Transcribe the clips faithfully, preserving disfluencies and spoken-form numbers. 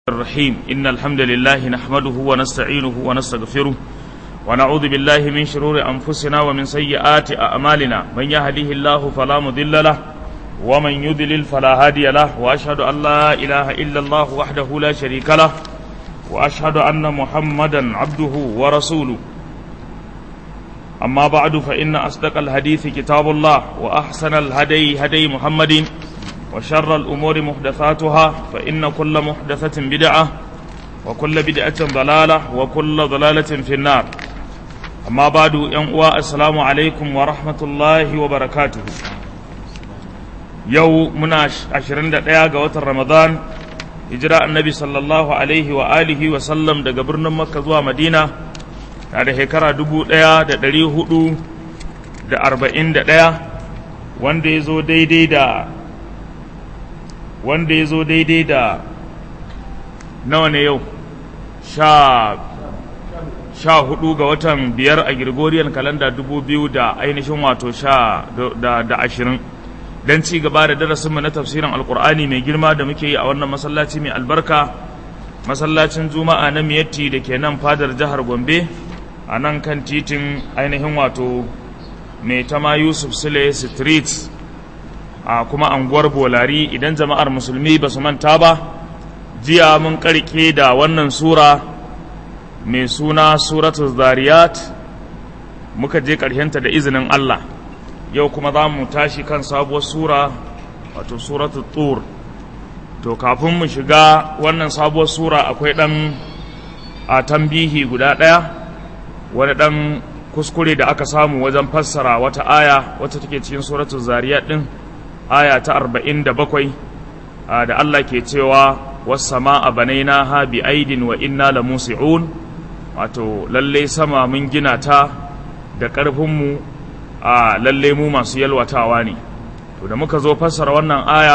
الرحيم إن الحمد لله نحمده ونستعينه ونستغفره ونعوذ بالله من شرور أنفسنا ومن سيئات أعمالنا من يهديه الله فلا مضل له ومن يضلل فلا هادي له وأشهد أن لا إله إلا الله وحده لا شريك له وأشهد أن محمدا عبده ورسوله أما بعد فإن أصدق الحديث كتاب الله وأحسن الهدي هدي محمد وشر الأمور محدثاتها فإن كل محدثة بدعة وكل بدعة ضلالة وكل ضلالة في النار أما بعد ينقوى السلام عليكم ورحمة الله وبركاته يوم مناش عشرين دقيقة وتر رمضان هجراء النبي صلى الله عليه وآله وسلم دا قبرنا مكة زوا مدينة دا هكرا دبو ديا دا دليه هدو دا أربعين دقيقة وان دي زو دي دي دا wanda ya zo daidai da nawa ne yau sha sha hudu ga watan biyar a Gregorian kalanda dubu biyu da ainihin wato sha da, da ashirin don ci gaba da darasinmu na tafsirin alkur'ani mai girma da muke yi a wannan masallaci mai albarka masallacin juma'a na miyatti da ke nan fadar jihar gombe a nan kan titin ainihin wato mai tama yusuf sule street a kuma anguwar bolari. Idan jama'ar musulmi ba su manta ba jiya mun karke da wannan sura mai suna suratul zariyat muka je karhenta da izinin Allah. Yau kuma za mu tashi kan sabuwar sura wato suratul tur. To kafin mu shiga wannan sabuwar sura akwai dan a tambihi guda daya, wani dan kuskure da aka samu wajen fassara wata aya wacce take cikin suratul zariyat din, aya ta arba'in da bakwai da Allah ke cewa was-samaa banaynaha bi aidin wa inna lamusi'un, wato lalle sama mun gina ta da ƙarfin mu a lalle mu masu yalwatawa ne. To da muka zo fassara wannan aya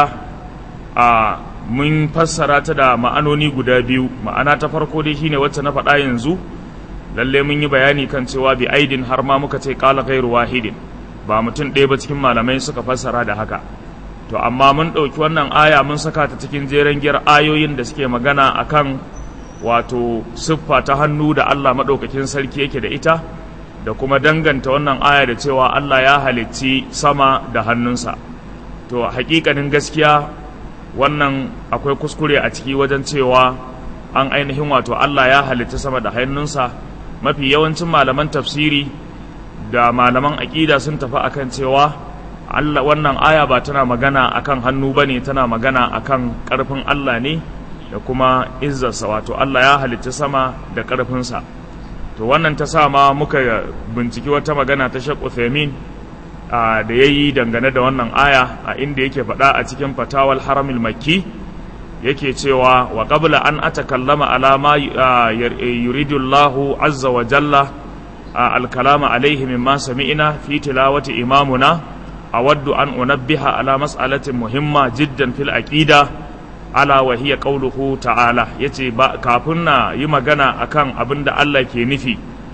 a mun fassara ta da ma'anoni guda biyu. Ma'ana ta farko dai shine wacce na faɗa yanzu, lalle mun yi bayani kan cewa bi aidin har ma muka ce qala ghairu wahidin, ba mutum ɗaya ba cikin malamai suka fassara da haka. To amma mun ɗauki wannan aya mun saka ta cikin jeren giyar ayoyin da suke magana akan wato siffa ta hannu da Allah maɗaukakin sarki yake da ita, da kuma danganta wannan aya da cewa Allah ya halicci sama da hannunsa. To hakikanin gaskiya wannan akwai kuskure a ciki wajen cewa an ainihin wato Allah ya halicci sama da hannunsa. Mafi yawancin malaman tafsiri da malaman aƙida sun tafi akan cewa Allah wannan aya ba tana magana akan hannu bane, tana magana akan ƙarfin Allah ne da kuma izzarsa, wato Allah ya halicci sama da ƙarfinsa. To wannan ta sa ma muka binciki wata magana ta Sheikh Uthaymeen da yayi dangane da wannan aya, a inda yake faɗa a cikin Fatawal Haramil Makki yake cewa wa qabla an atakallama ala ma yuridu Allahu azza wa jalla al-kalama alayhi mimma sami'na fi tilawati imamuna أود أن أنبه على مسألة مهمة جدا في العقيدة على وهي قوله تعالى. يتي كافنا يمغنا أكان أبند الله كي نفي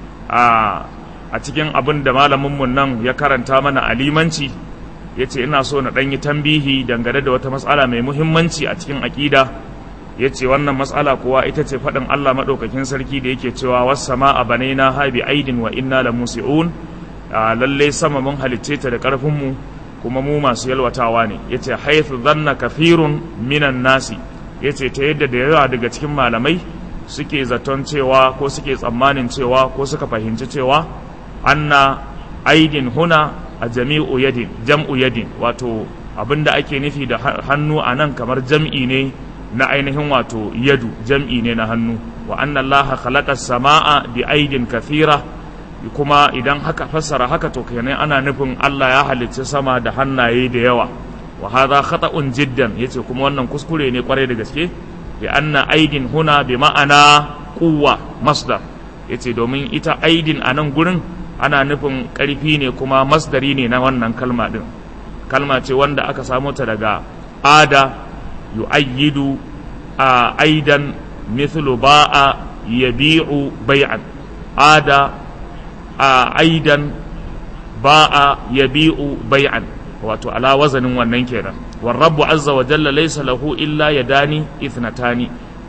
أتكين أبند مالا ممنن يكارن تامنا عليمانتي. يتي إنا سونا دني تنبيهي دنگره دوتا مسألة مي مهمانتي أتكين عقيدة. yace wannan mas'ala kuwa ita ce faɗin Allah maɗaukakin sarki da yake cewa was-samaa banaynaha bi aidin wa inna lamusi'un, lalle sama mun halicce ta da ƙarfin mu kuma mu masu yalwatawa ne. Yace haythu dhanna kathirun minan nasi, yace ta yadda da yawa daga cikin malamai suke zaton cewa ko suke tsammanin cewa ko suka fahimci cewa anna aidin huna a jami'u yadin jam'u yadin, wato abinda ake nufi da hannu anan kamar jam'i ne na ainihin wato yadu, jam'i ne na hannu. Wa anna allaha khalaqa as-samaa bi aidin kathira, kuma idan haka fassara haka to kenan ana nufin Allah ya halicci sama da hannaye da yawa. Wa hadha khata'un jiddan, yace kuma wannan kuskure ne kwarai da gaske. Bi anna aidin huna bi ma'ana quwwa masdar, yace domin ita aidin a nan gurin ana nufin karfi ne kuma masdari ne na wannan kalma din. Kalma ce wanda aka samo ta daga ada yu'ayyidu a aidan mithlu ba'a yabi'u bai'an. Ada a aidan ba'a yabi'u bai'an, wato ala wazanin wannan kenan. War rabbu azza wa jalla laysa lahu illa yadani ithnatani,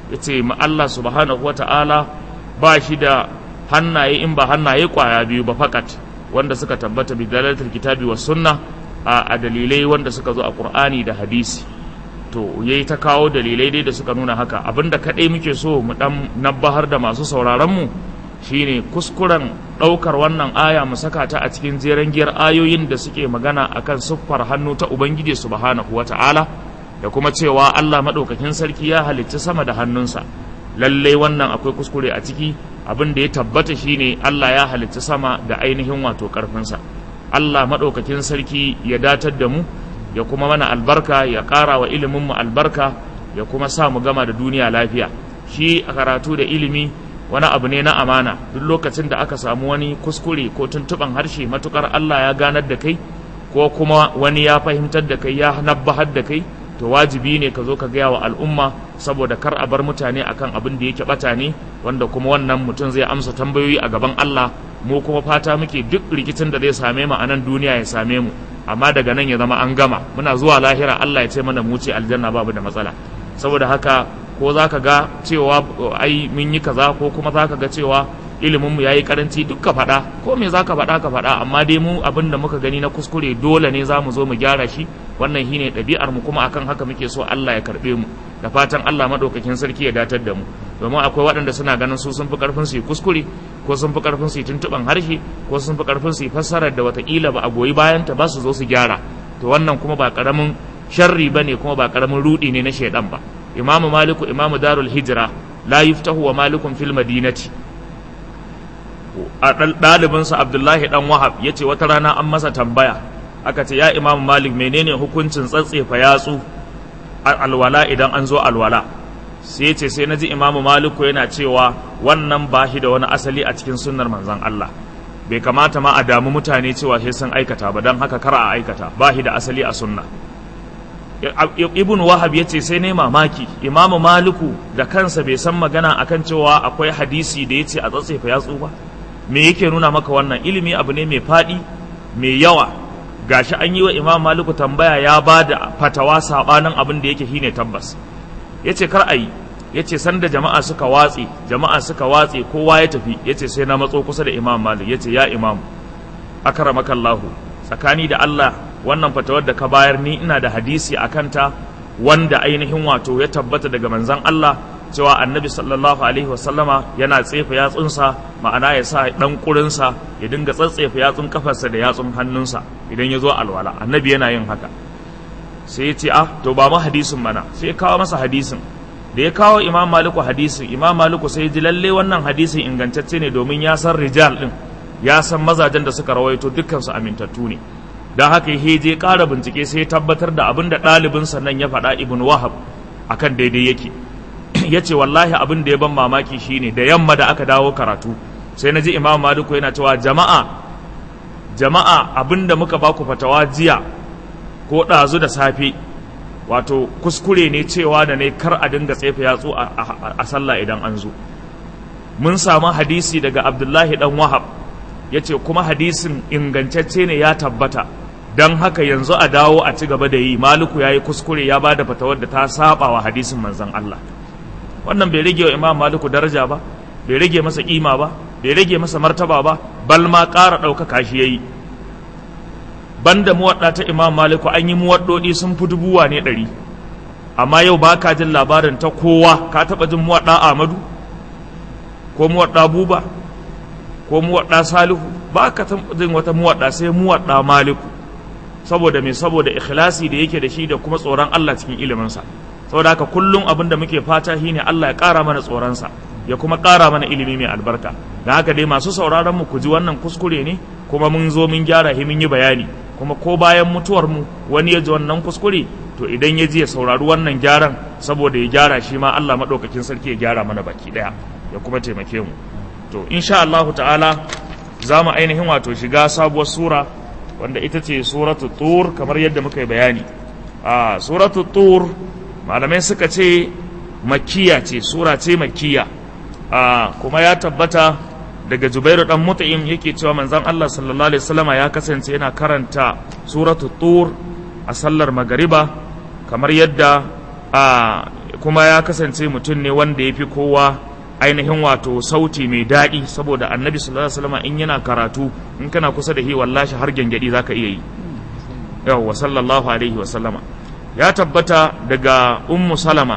yace ma Allah subhanahu wata'ala ba shi da hannaye in ba hannaye kwaya biyu ba fakat wanda suka tabbata bi dalalatul kitabi was sunna a dalilai wanda suka zo a Qur'ani da hadisi. To yayi ta kawo dalilai dai da suka nuna haka. Abinda kadai muke so mu dan nabbahar da masu sauraron mu shine kuskuren daukar wannan aya mu saka ta a cikin jeren giyar ayoyin da suke magana akan siffar hannu ta Ubangiji subhanahu wata'ala da kuma cewa Allah madaukakin sarki ya halicci sama da hannunsa. Lalle wannan akwai kuskure a ciki. Abin da ya tabbata shine Allah ya halicci sama da ainihin wato karfinsa. Allah madaukakin sarki ya datar da mu ya kuma mana albarka, ya ƙara wa ilimin mu albarka, ya kuma sa mu gama da duniya lafiya. Shi a karatu da ilimi wani abu ne na amana. Duk lokacin da aka samu wani kuskure ko tuntuban harshe matukar Allah ya ganar da kai ko kuma wani ya fahimtar da kai ya nabbahar da kai, to wajibi ne ka zo ka gaya wa al'umma saboda kar a bar mutane akan abin da yake bata ne, wanda kuma wannan mutum zai amsa tambayoyi a gaban Allah. Mu kuma fata muke duk rikicin da zai same mu a nan duniya ya same mu, amma daga nan ya zama an gama, muna zuwa lahira Allah ya ce mana mu ce aljanna babu da matsala. Saboda haka ko za ka ga cewa ai mun yi kaza ko kuma za ka ga cewa iliminmu ya yi karanci, duk ka faɗa, ko me za ka faɗa ka faɗa, amma dai mu abin da muka gani na kuskure dole ne za mu zo mu gyara shi. Wannan shine ɗabi'ar mu, kuma akan haka muke so Allah ya karɓe mu, da fatan Allah maɗaukakin sarki ya datar da mu. Domin akwai waɗanda suna ganin su sun fi ƙarfin su yi kuskure, ko sun fi ƙarfin su yi tuntuɓan harshe, ko sun fi ƙarfin su yi fassarar da wataƙila ba a goyi bayan ta ba su zo su gyara. To wannan kuma ba ƙaramin sharri ba ne, kuma ba ƙaramin ruɗi ne na shaidan ba. Imamu Maliku imamu Darul Hijra la yuftahu wa malikun fil madinati. A ɗalibinsa Abdullahi ɗan Wahab ya ce wata rana an masa tambaya, aka ce ya Imam Malik menene hukuncin tsatsefa yatsu alwala idan an zo alwala? Sai ce sai naji Imam Maliku yana cewa wannan ba shi da wani asali a cikin sunnar manzon Allah, bai kamata ma a damu mutane cewa sai sun aikata ba, don haka kar a aikata, ba shi da asali a sunna. Ibn Wahab ya ce sai ne mamaki, Imam Maliku da kansa bai san magana akan cewa akwai hadisi da ya ce a tsatsefa yatsu ba. Me yake nuna maka wannan? Ilimi abu ne mai faɗi mai yawa. Gashi an yi wa Imam Maliku tambaya ya ba da fatawa sabanin abin da yake shine tabbas. Yace kar ayi, yace sanda jama'a suka watse, jama'a suka watse kowa ya tafi, yace sai na matso kusa da Imam Malik, yace ya Imam akramakallahu, tsakani da Allah wannan fatawar da ka bayar ni ina da hadisi akan ta wanda ainihin wato ya tabbata daga manzon Allah cewa annabi sallallahu alaihi wasallama yana tsefa yatsunsa, ma'ana ya sa dan kurinsa ya dinga tsatsefa yatsun kafarsa da yatsun hannunsa idan ya zo alwala, annabi yana yin haka. Sai ya ce ah to ba mu hadisin mana, sai ya kawo masa hadisin. Da ya kawo Imam Maliku hadisin, Imam Maliku sai ji lalle wannan hadisin ingantacce ne, domin ya san rijal din, ya san mazajen da suka rawaito dukkan su amintattu ne. Dan haka ya je ƙara bincike sai ya tabbatar da abin da ɗalibinsa nan ya faɗa Ibn Wahab akan daidai yake. Ya ce wallahi abin da ya ban mamaki shine da yamma da aka dawo karatu sai na ji Imam Maliku yana cewa jama'a jama'a abin da muka baku fatawa jiya ko ɗazu da safe wato kuskure ne cewa da ne kar a dinga tsefe yatsu a sallah idan an zo. Mun samu hadisi daga Abdullahi dan Wahab, ya ce kuma hadisin ingantacce ne ya tabbata, don haka yanzu a dawo a ci gaba da yi. Maliku ya yi kuskure, ya ba da fatawar da ta saba wa hadisin manzon Allah. Wannan bai rage wa Imam Maliku daraja ba, bai rage masa kima ba, bai rage masa martaba ba, bal ma ƙara ɗaukaka shi yayi. Banda muwadda ta Imam Maliku an yi muwaddodi sun fi dubuwa ne ɗari, amma yau ba ka jin labarin ta kowa. Ka taɓa jin muwadda Ahmadu ko muwadda Buba ko muwadda Salihu? Ba ka taɓa jin wata muwadda sai muwadda Maliku. Saboda me? Saboda ikhlasi da yake da shi da kuma tsoron Allah cikin iliminsa. Saboda haka kullum abin da muke fata shine Allah ya ƙara mana tsoronsa, ya kuma ƙara mana ilimi mai albarka. Da haka dai masu sauraron mu ku ji wannan kuskure ne, kuma mun zo mun gyara shi mun yi bayani, kuma ko bayan mutuwar mu wani ya ji wannan kuskure, to idan ya ji ya saurari wannan gyaran saboda ya gyara shi ma Allah madaukakin sarki ya gyara mana baki daya, ya kuma taimake mu. To insha Allah ta'ala za mu ainihin wato shiga sabuwar sura wanda ita ce suratul tur, kamar yadda muka yi bayani. a suratul tur malamai suka ce makkiya ce, sura ce makkiya. a kuma ya tabbata daga Jubairu dan Mut'im yake cewa manzon Allah sallallahu alaihi wasallama ya kasance yana karanta suratul tur a sallar magariba, kamar yadda a kuma ya kasance mutum ne wanda ya fi kowa ainihin wato sauti mai daɗi, saboda annabi sallallahu alaihi wasallam in yana karatu in kana kusa da shi wallahi har gengedi zaka iya yi. Yawwa sallallahu alaihi wasallama. Ya tabbata daga ummu salama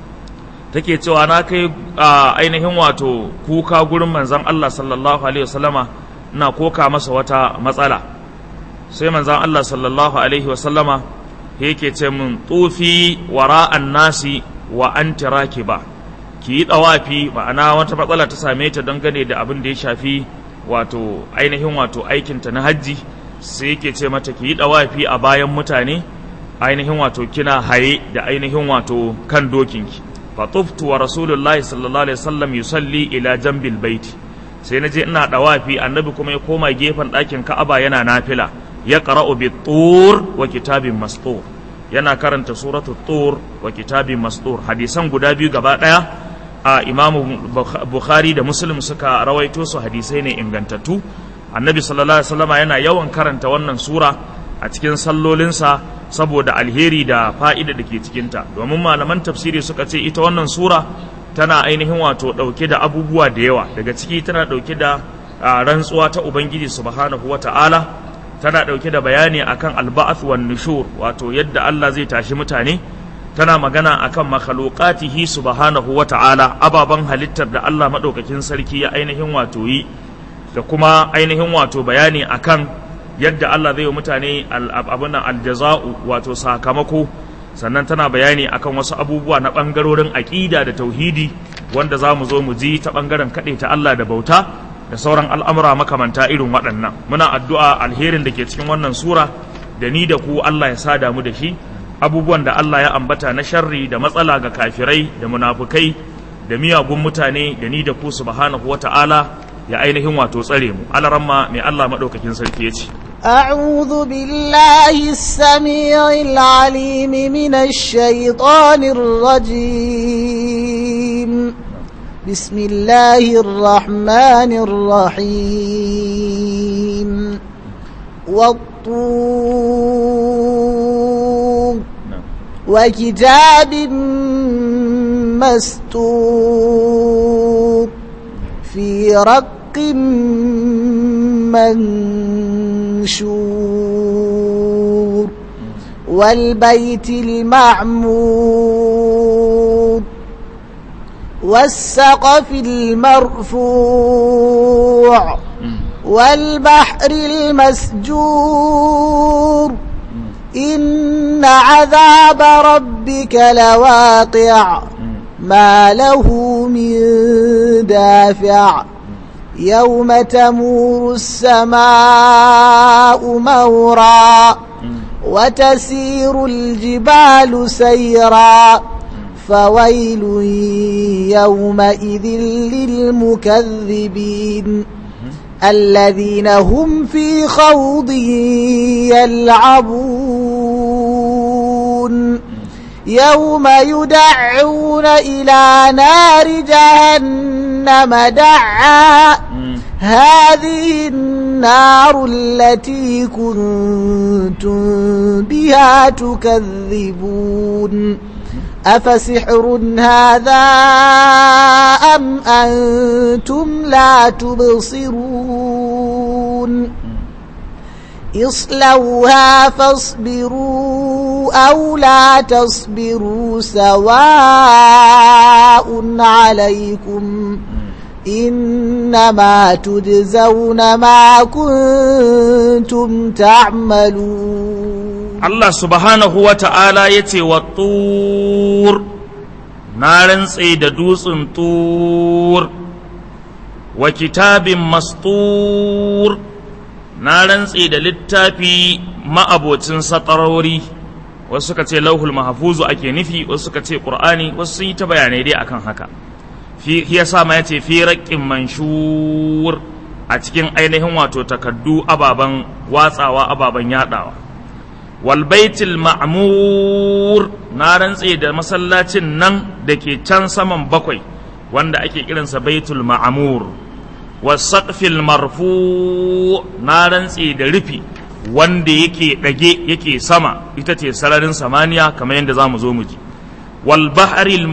take cewa na kai ainihin wato kuka gurin manzon Allah sallallahu alaihi wasallama, ina koka masa wata matsala. Sai manzon Allah sallallahu alaihi wasallama yake ce mun tufi wara'an nasi wa anti rakiba, ki yi dawafi, ma'ana wata matsala ta same ta dangane da abin da ya shafi wato ainihin wato aikinta na hajji. Sai yake ce mata ki yi dawafi a bayan mutane ainihin wato kina haye da ainihin wato kan dokinki. fa tuftu wa rasulullahi sallallahu alaihi wasallam yusalli ila jambil baiti, sai naje ina dawafi, annabi kuma ya koma gefen ɗakin Ka'aba yana nafila, ya qara'u bit tur wa kitabin mastur, yana karanta suratul tur wa kitabin mastur. Hadisan guda biyu gaba daya a Imamu Bukhari da Muslim suka rawaito su, hadisai ne ingantattu. Annabi sallallahu alaihi wasallam yana yawan karanta wannan sura a cikin sallolinsa saboda alheri da fa'ida da ke cikinta, domin malaman tafsiri suka ce ita wannan sura tana ainihin wato ɗauke da abubuwa da yawa. Daga ciki tana ɗauke da rantsuwa ta Ubangiji subhanahu wa ta'ala, tana ɗauke da bayani akan alba'ath wan nushur, wato yadda Allah zai tashi mutane, tana magana akan makhluqatihi subhanahu wa ta'ala, ababan halittar da Allah madaukakin sarki ya ainihin wato yi, da kuma ainihin wato bayani akan yadda Allah zai yi mutane abin aljaza'u wato sakamako. Sannan tana bayani akan wasu abubuwa na ɓangarorin aƙida da tauhidi wanda za mu zo mu ji ta ɓangaren kaɗai ta Allah da bauta da sauran al'amura makamanta irin waɗannan. Muna addu'a alherin da ke cikin wannan sura da ni da ku Allah ya sada mu da shi, abubuwan da Allah ya ambata na sharri da matsala ga kafirai da munafukai da miyagun mutane da ni da ku subhanahu wa ta'ala ya ainihin wato tsare mu. Alaramma mai Allah maɗaukakin sarki ya ce, أعوذ بالله السميع العليم من الشيطان الرجيم. بسم الله الرحمن الرحيم. والطور وكتاب مسطور في رق منشور والبيت المعمور والسقف المرفوع والبحر المسجور إن عذاب ربك لواقع ما له من دافع يوم تمور السماء مورا وتسير الجبال سيرا فويل يومئذ للمكذبين الذين هم في خوض يلعبون يوم يدعون إلى نار جهنم دعا هذه النار التي كنتم بها تكذبون أفسحر هذا أم أنتم لا تبصرون اصلوها فاصبروا أو لا تصبروا سواء عليكم إنما تجزون ما كنتم تعملون. الله سبحانه وتعالى يتي والطور نارن سيد دوس طور وكتاب مسطور na rantse da littafi ma'abocin satarori. Wasu suka ce lauhul mahfuzu ake nufi, wasu suka ce qur'ani, wasu sun yi ta bayanai dai akan haka. Fi yasa ma yace fi raqqin manshur, a cikin ainihin wato takaddu ababan watsawa ababan yadawa. Wal baitil ma'mur, na rantse da masallacin nan da ke can saman bakwai wanda ake kiransa baitul ma'mur. wasaqfil marfu, na rantse da rufi wanda yake dage yake sama, ita ce sararin samaniya kamar yadda zamu zo mu ji. wal bahril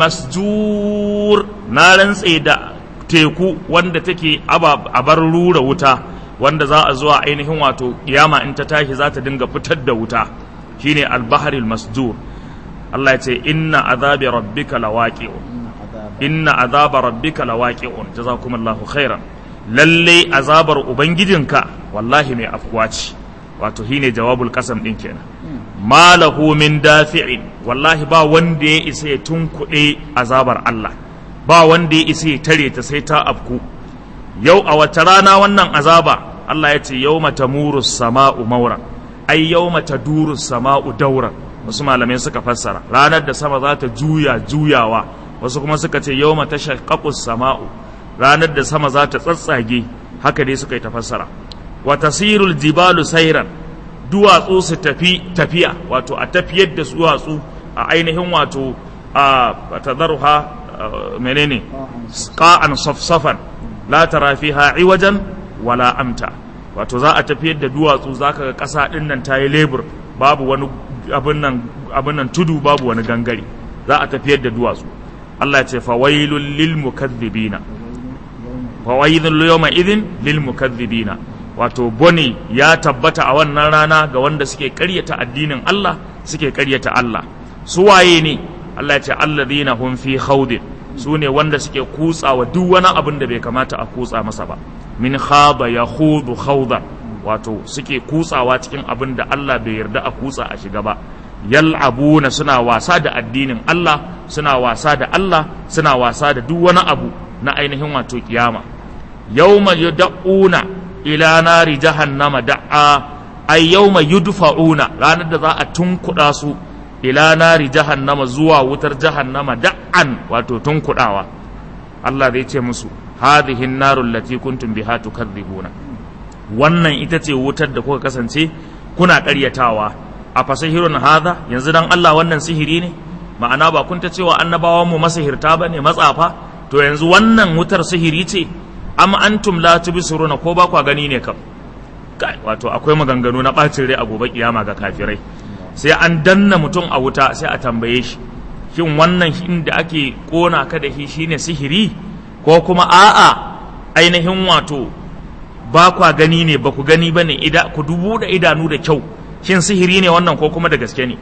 masjur na rantse da teku wanda take abar rura wuta wanda za a zuwa ainihin wato kiyama in ta tashi za ta dinga fitar da wuta shine al bahril masjur. Allah ya ce inna azabi rabbika lawaqi'un inna azaba rabbika lawaqi'un jazakumullahu khairan. Lalle azabar ubangijinka wallahi mai afkuwa ce, wato shine jawabul qasam din kenan. Malahu min dafi'in, wallahi ba wanda ya isa ya tunkuɗe azabar Allah, ba wanda ya isa ya tare ta sai ta afku. Yau a wata rana wannan azaba Allah ya ce yawma tamuru sama'u mawran, ai yawma taduru sama'u dawran. Wasu malamai suka fassara ranar da sama za ta juya juyawa, wasu kuma suka ce yawma tashaqqaqu sama'u, ranar da sama za ta tsatsage. Haka dai suka yi tafassara. Wa tasirul jibalu sayran, duwatsu su tafi tafiya, wato a tafiyar da duwatsu a ainihin wato a tadarruha menene qa'an safsafan la tara fiha iwajan wala amta, wato za a tafiyar da duwatsu zaka ga kasa din nan tayi lebur, babu wani abin nan abin nan tudu, babu wani gangare, za a tafiyar da duwatsu. Allah ya ce fawailul lil mukaththibina, fawailul yawma idhin lil mukaththibina, wato bone ya tabbata a wannan rana ga wanda suke ƙaryata addinin Allah, suke ƙaryata Allah. Su waye ne? Allah ya ce alladhina hum fi khawdin, su ne wanda suke kutsawa duk wani abin da bai kamata a kutsa masa ba. Min khaba yakhudu khawdan, wato suke kutsawa cikin abin da Allah bai yarda a kutsa a shiga ba. Yal'abuna, suna wasa da addinin Allah, suna wasa da Allah, suna wasa da duk wani abu na ainihin wato kiyama. Yawma yud'una ila nari jahannama da'a, ay yawma yudfa'una, ranar da za a tunkuda su ila nari jahannama, zuwa wutar jahannama da'an, wato tunkudawa. Allah zai ce musu hadhihi an-naru allati kuntum biha tukadhibuna, wannan ita ce wutar da kuka kasance kuna ƙaryatawa. A fasahirun hadha, yanzu dan Allah wannan sihiri ne? Ma'ana ba kun ta cewa annabawan mu masihirta bane, matsafa? To yanzu wannan wutar sihiri ce? Am antum la tubsiruna, ko ba kwa gani ne kam? Kai, wato akwai maganganu na bacin rai a gobe kiyama ga kafirai. Sai an danna mutum a wuta sai a tambaye shi, shin wannan inda ake kona ka da shi shine sihiri, ko kuma a'a ainihin wato ba kwa gani ne, ba ku gani bane, ida ku dubu da idanu da kyau, shin sihiri ne wannan ko kuma da gaske ne?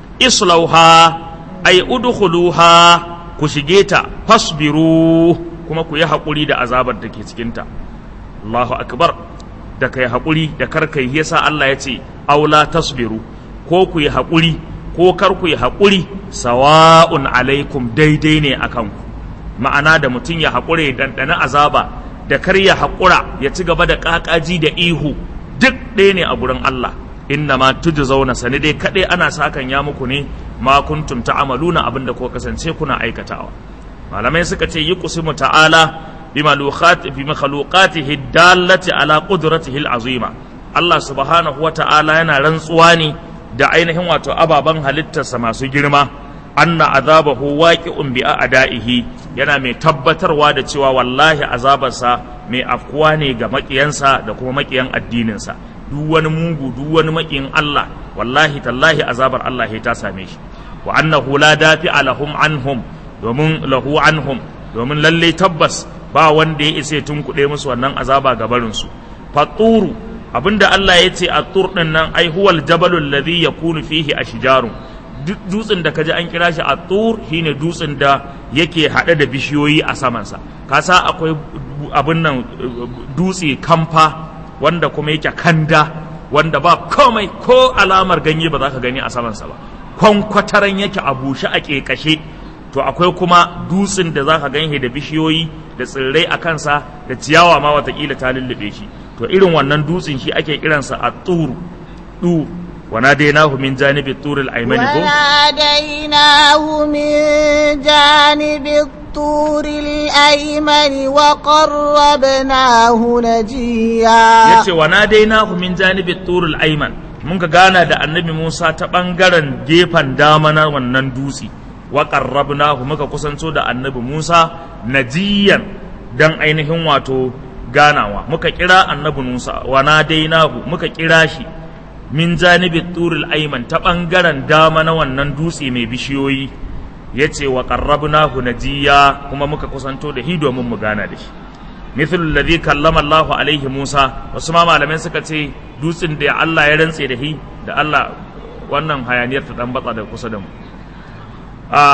Islauha ay udkhuluha, ku shige ta, fasbiru, kuma ku yi haƙuri da azabar da ke cikinta. Allahu akbar, da kai haƙuri da karkai, yasa Allah ya ce aula tasbiru, ko ku yi haƙuri ko kar ku yi haƙuri, sawa'un alaikum, daidai ne a kanku. Ma'ana da mutum ya haƙura ya ɗanɗana azaba, da kar ya haƙura ya ci gaba da ƙaƙaji da ihu, duk ɗaya ne a gurin Allah. Inna ma tujzauna, sani dai kaɗai ana sakan ya muku ne ma kuntum ta'amaluna, abinda ko kasance kuna aikatawa. Malamai suka ce yi kusimu ta'ala bi makhluqatihi dallati ala qudratihi al'azima. Allah subhanahu wa ta'ala yana rantsuwa ne da ainihin wato ababan halittarsa masu girma. Anna azabahu waqi'un bi a'da'ihi, yana mai tabbatarwa da cewa wallahi azabarsa mai afkuwa ne ga makiyansa da kuma makiyan addininsa. Duk wani mugu, duk wani makiyin Allah, wallahi tallahi azabar Allah ta same shi. Wa annahu la dafi'a lahum anhum, domin lahu anhum, domin lalle tabbas ba wanda ya isa tun kuɗe musu wannan azaba ga barinsu. Faturu, abinda Allah ya ce a tur ɗin nan, ai huwal jabalul ladhi yakunu fihi ashjarun, dutsen da kaji an kira shi a tur shine dutsen da yake haɗe da bishiyoyi a samansa. Kasa akwai abin nan dutse kamfa wanda kuma yake kanda, wanda ba komai ko alamar ganye ba za ka gani a samansa ba, kwankwataran yake a bushe a ƙeƙashe. To akwai kuma dutsen da za ka ganye da bishiyoyi da tsirrai a kansa da ciyawa ma watakila ta lullube shi. To irin wannan dutsen shi ake kiransa a tur du وناديناه من جانب الطور الأيمن وناديناه من جانب الطور الأيمن وقربناه نجيا yace وناديناه من جانب الطور الأيمن mun ga gana da annabi Musa ta bangaren gefen dama na wannan dutse, wa qarrabnahu, muka kusanto da annabi Musa najiyan dan ainihin wato ganawa, muka kira annabi Musa, wa nadainahu, muka kira shi min janibi turul ayman, ta bangaren dama na wannan dutse mai bishiyoyi, yace wa qarrabnahu najiya kuma muka kusanto da shi domin mu gana da shi mithlu alladhi kallama Allahu alaihi Musa wasu ma malamai suka ce dutsen da Allah ya rantse da shi da Allah wannan hayaniyar ta dan batsa da kusa da mu a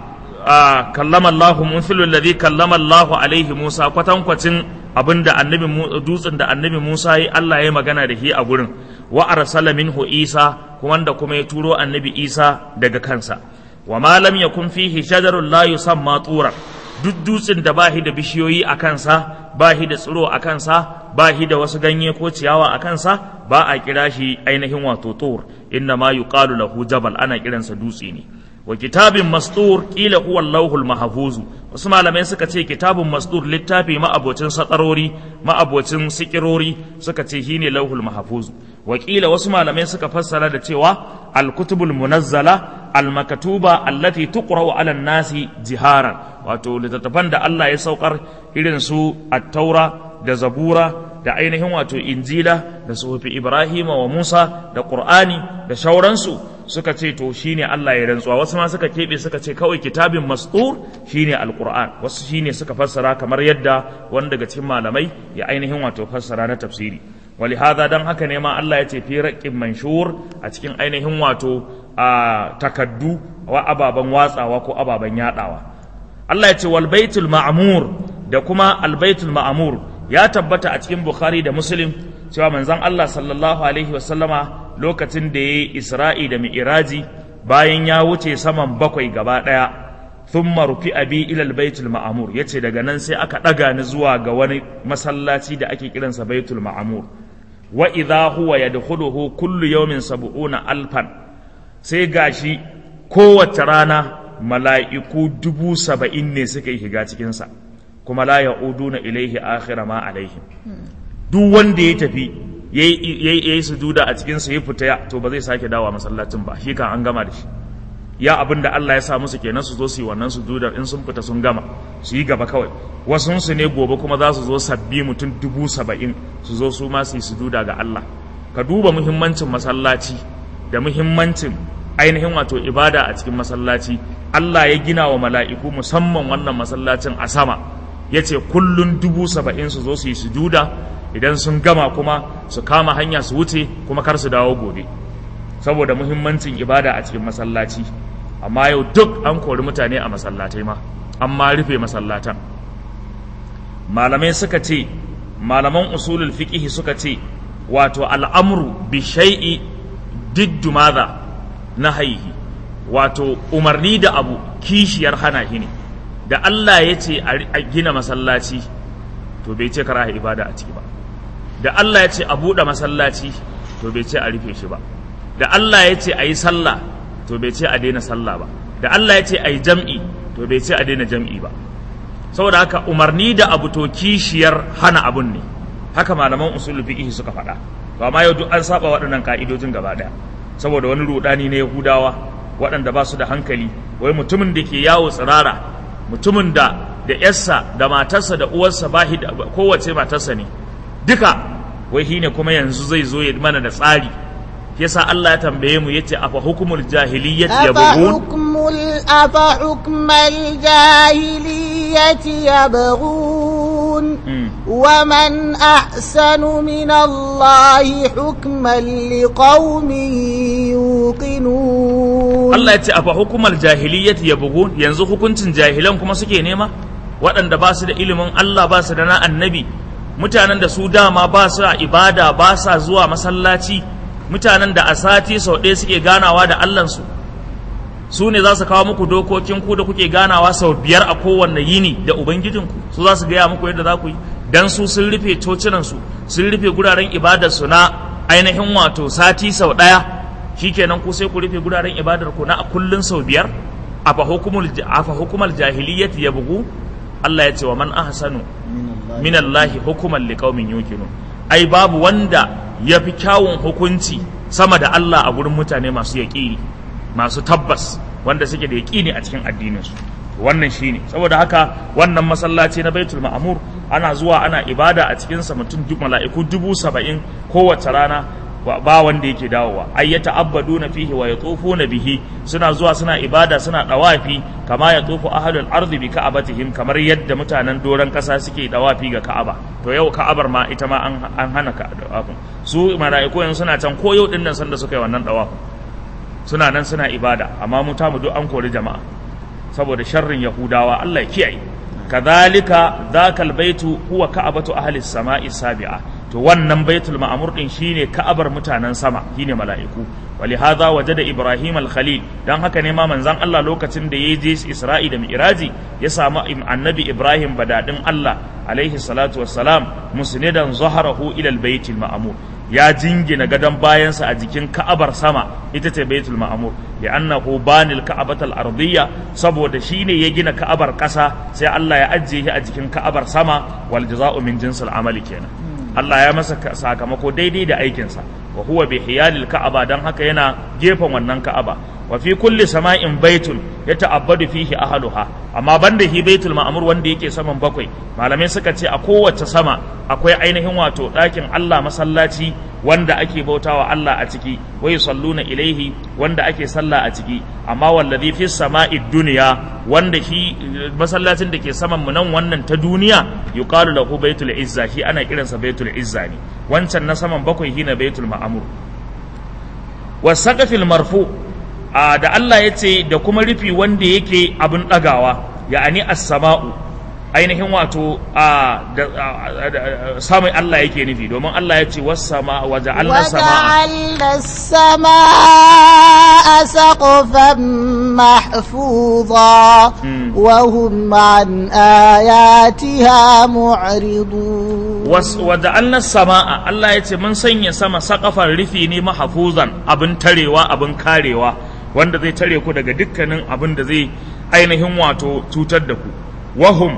a kallama Allahu mithlu alladhi kallama Allahu alaihi Musa kwatankwacin abinda annabi dutsen da annabi Musa yi Allah ya magana da shi a gurin wa arsala minhu Isa kuma da kuma ya turo annabi Isa daga kansa wa ma lam yakun fihi shajarun la yusamma tura duk dutsen da bahi da bishiyoyi a kansa bahi da tsiro a kansa bahi da wasu ganye ko ciyawa a kansa ba a kira shi ainihin wato tur inna ma yuqalu lahu jabal ana kiransa dutse ne wa kitabin mastur kila huwa Allahul mahfuz wasu malamai suka ce kitabun mastur littafi ma'abocin satsarori ma'abocin sikirori suka ce shine lauhul mahfuz wa kila wasu malamai suka fassara da cewa al-kutubul munazzala al-maktuba allati tuqra'u 'ala an-nasi jiharan wato littattafan da Allah ya saukar irin su at-taura da zabura da ainihin wato injila da suhufi Ibrahim wa Musa da Qur'ani da shauransu suka ce to shine Allah ya rantsuwa wasu ma suka kebe suka ce kawai kitabin mastur shine alquran wasu shine suka fassara kamar yadda wanda daga cikin malamai ya ainihin wato fassara na tafsiri walihada dan haka ne ma Allah ya ce fi raqib manshur a cikin ainihin wato a takaddu wa ababan watsawa ko ababan yadawa Allah ya ce wal baitul ma'mur da kuma al baitul ma'mur ya tabbata a cikin Bukhari da Muslim cewa manzon Allah sallallahu alaihi wasallama lokacin da yayi Isra'i da Mi'raji bayan ya wuce saman bakwai gaba daya thumma rufi abi ila al-baitul ma'mur yace daga nan sai aka daga ni zuwa ga wani masallaci da ake kiransa baitul ma'mur wa idha huwa yadkhuluhu kullu yawmin sab'una alfan sai gashi kowace rana mala'iku dubu saba'in ne suka yi shiga cikin sa kuma la ya'uduna ilaihi akhira ma alaihim duk wanda ya tafi yayi yayi sujuda a cikin sa ya fita to ba zai sake dawo masallacin ba shi kan an gama da shi ya abinda Allah ya sa musu kenan su zo su yi wannan sujudar in sun fita sun gama su yi gaba kawai wasun su ne gobe kuma za su zo sabbi mutum dubu saba'in su zo su ma su yi sujuda ga Allah ka duba muhimmancin masallaci da muhimmancin ainihin wato ibada a cikin masallaci Allah ya gina wa mala'iku musamman wannan masallacin a sama yace kullun dubu saba'in su zo su yi sujuda idan sun gama kuma su kama hanya su wuce kuma kar su dawo gobe saboda muhimmancin ibada a cikin masallaci amma yau duk an kori mutane a masallatai ma amma rufe masallatan malamai suka ce malaman usulul fiqh suka ce wato al'amru bi shay'i diddu madha nahyihi wato umarni da abu kishiyar hana shi ne da Allah ya ce a gina masallaci to bai ce kara ibada a ciki ba da Allah ya ce a buɗe masallaci to bai ce a rufe shi ba da Allah ya ce a yi sallah to bai ce a daina sallah ba da Allah ya ce a yi jam'i to bai ce a daina jam'i ba saboda haka umarni da abu to kishiyar hana abun ne haka malaman usul fiqh suka faɗa to amma yau duk an saba waɗannan ka'idojin gaba ɗaya saboda wani rudani na Yahudawa waɗanda ba su da hankali wai mutumin da ke yawo tsirara mutumin da da yarsa da matarsa da uwarsa ba kowace matarsa ne duka wai shine kuma yanzu zai zo ya mana da tsari yasa Allah ya tambaye mu yace afa hukumul jahiliyyati yabghun hukmul afa hukmal jahiliyyati yabghun wa man ahsanu min Allahi hukman liqaumin yuqinun Allah yace afa hukumul jahiliyyati yabghun yanzu hukuncin jahilan kuma suke nema waɗanda ba su da ilimin Allah ba su da na annabi mutanen da su dama ba su a ibada ba sa zuwa masallaci mutanen da a sati sau ɗaya suke ganawa da Allahnsu su ne za su kawo muku dokokin ku da kuke ganawa sau biyar a kowanne yini da ubangijinku su za su gaya muku yadda za ku yi dan su sun rufe cocinansu sun rufe guraren ibadarsu na ainihin wato sati sau ɗaya shikenan ku sai ku rufe guraren ibadar ku na a kullun sau biyar afa hukumul afa hukumal jahiliyyati yabghu Allah ya ce wa man ahsanu minallahi hukuman liqaumin yuqinun ai babu wanda ya fi kyawun hukunci sama da Allah a gurin mutane masu yaƙini masu tabbas wanda suke da yaƙini a cikin addininsu wannan shine saboda haka wannan masallaci na Baitul Ma'mur ana zuwa ana ibada a cikin sa mutum duk mala'iku dubu saba'in kowace rana ba wanda yake dawowa ay yata'abbaduna fihi wa yatufuna bihi suna zuwa suna ibada suna dawafi kama yatufu ahlul ardi bi ka'abatihim kamar yadda mutanen doran kasa suke dawafi ga Ka'aba to yau Ka'abar ma ita ma an, an hana ka dawafin su mala'iku yanzu suna can ko yau dinnan sanda suka yi wannan dawafin suna nan suna ibada amma mu ta mu duk an kori jama'a saboda sharrin yahudawa Allah ya kiyaye kadhalika dhakal baitu huwa ka'abatu ahli as-sama'i sabi'a to wannan baitul ma'mur din shine ka'abar mutanen sama shine mala'iku walihada wajada ibrahim al-khalil dan haka ne ma manzon Allah lokacin da yayi je Isra'i da Mi'raji ya samu annabi Ibrahim badadin Allah alaihi salatu wassalam musnidan zaharahu ila al-baitil ma'mur ya jingina gadon bayansa a jikin ka'abar sama ita ce baitul ma'mur ya annahu banil ka'abatal ardiyya saboda shine ya gina ka'abar kasa sai Allah ya ajiye shi a jikin ka'abar sama wal jaza'u min jinsil amali kenan Allah ya masa sakamako daidai da aikinsa wa huwa bi hiyalil ka'aba dan haka yana gefen wannan ka'aba wa fi kulli sama'in baitun yata'abbadu fihi ahluha amma banda hi baitul ma'mur wanda yake saman bakwai malamai suka ce a kowace sama akwai ainihin wato ɗakin Allah masallaci wanda ake bautawa Allah a ciki wa yusalluna ilaihi wanda ake sallah a ciki amma wallazi fis sama'id dunya wanda shi masallacin da ke saman mu nan wannan ta duniya yuqalu lahu baitul izza shi ana kiransa baitul izza ne wancan na saman bakwai hina baitul ma'mur wasaqafil marfu da Allah ya ce da kuma rufi wanda yake abin ɗagawa ya'ani as-sama'u ainihin wato a samun Allah yake nufi domin Allah ya ce was-sama wa ja'alna as-samaa saqfan mahfuza wa hum an ayatiha mu'ridun wa ja'alna as-samaa Allah ya ce mun sanya sama saqafan rufi ne mahfuzan abin tarewa abin karewa wanda zai tare ku daga dukkanin abin da zai ainihin wato cutar da ku wahum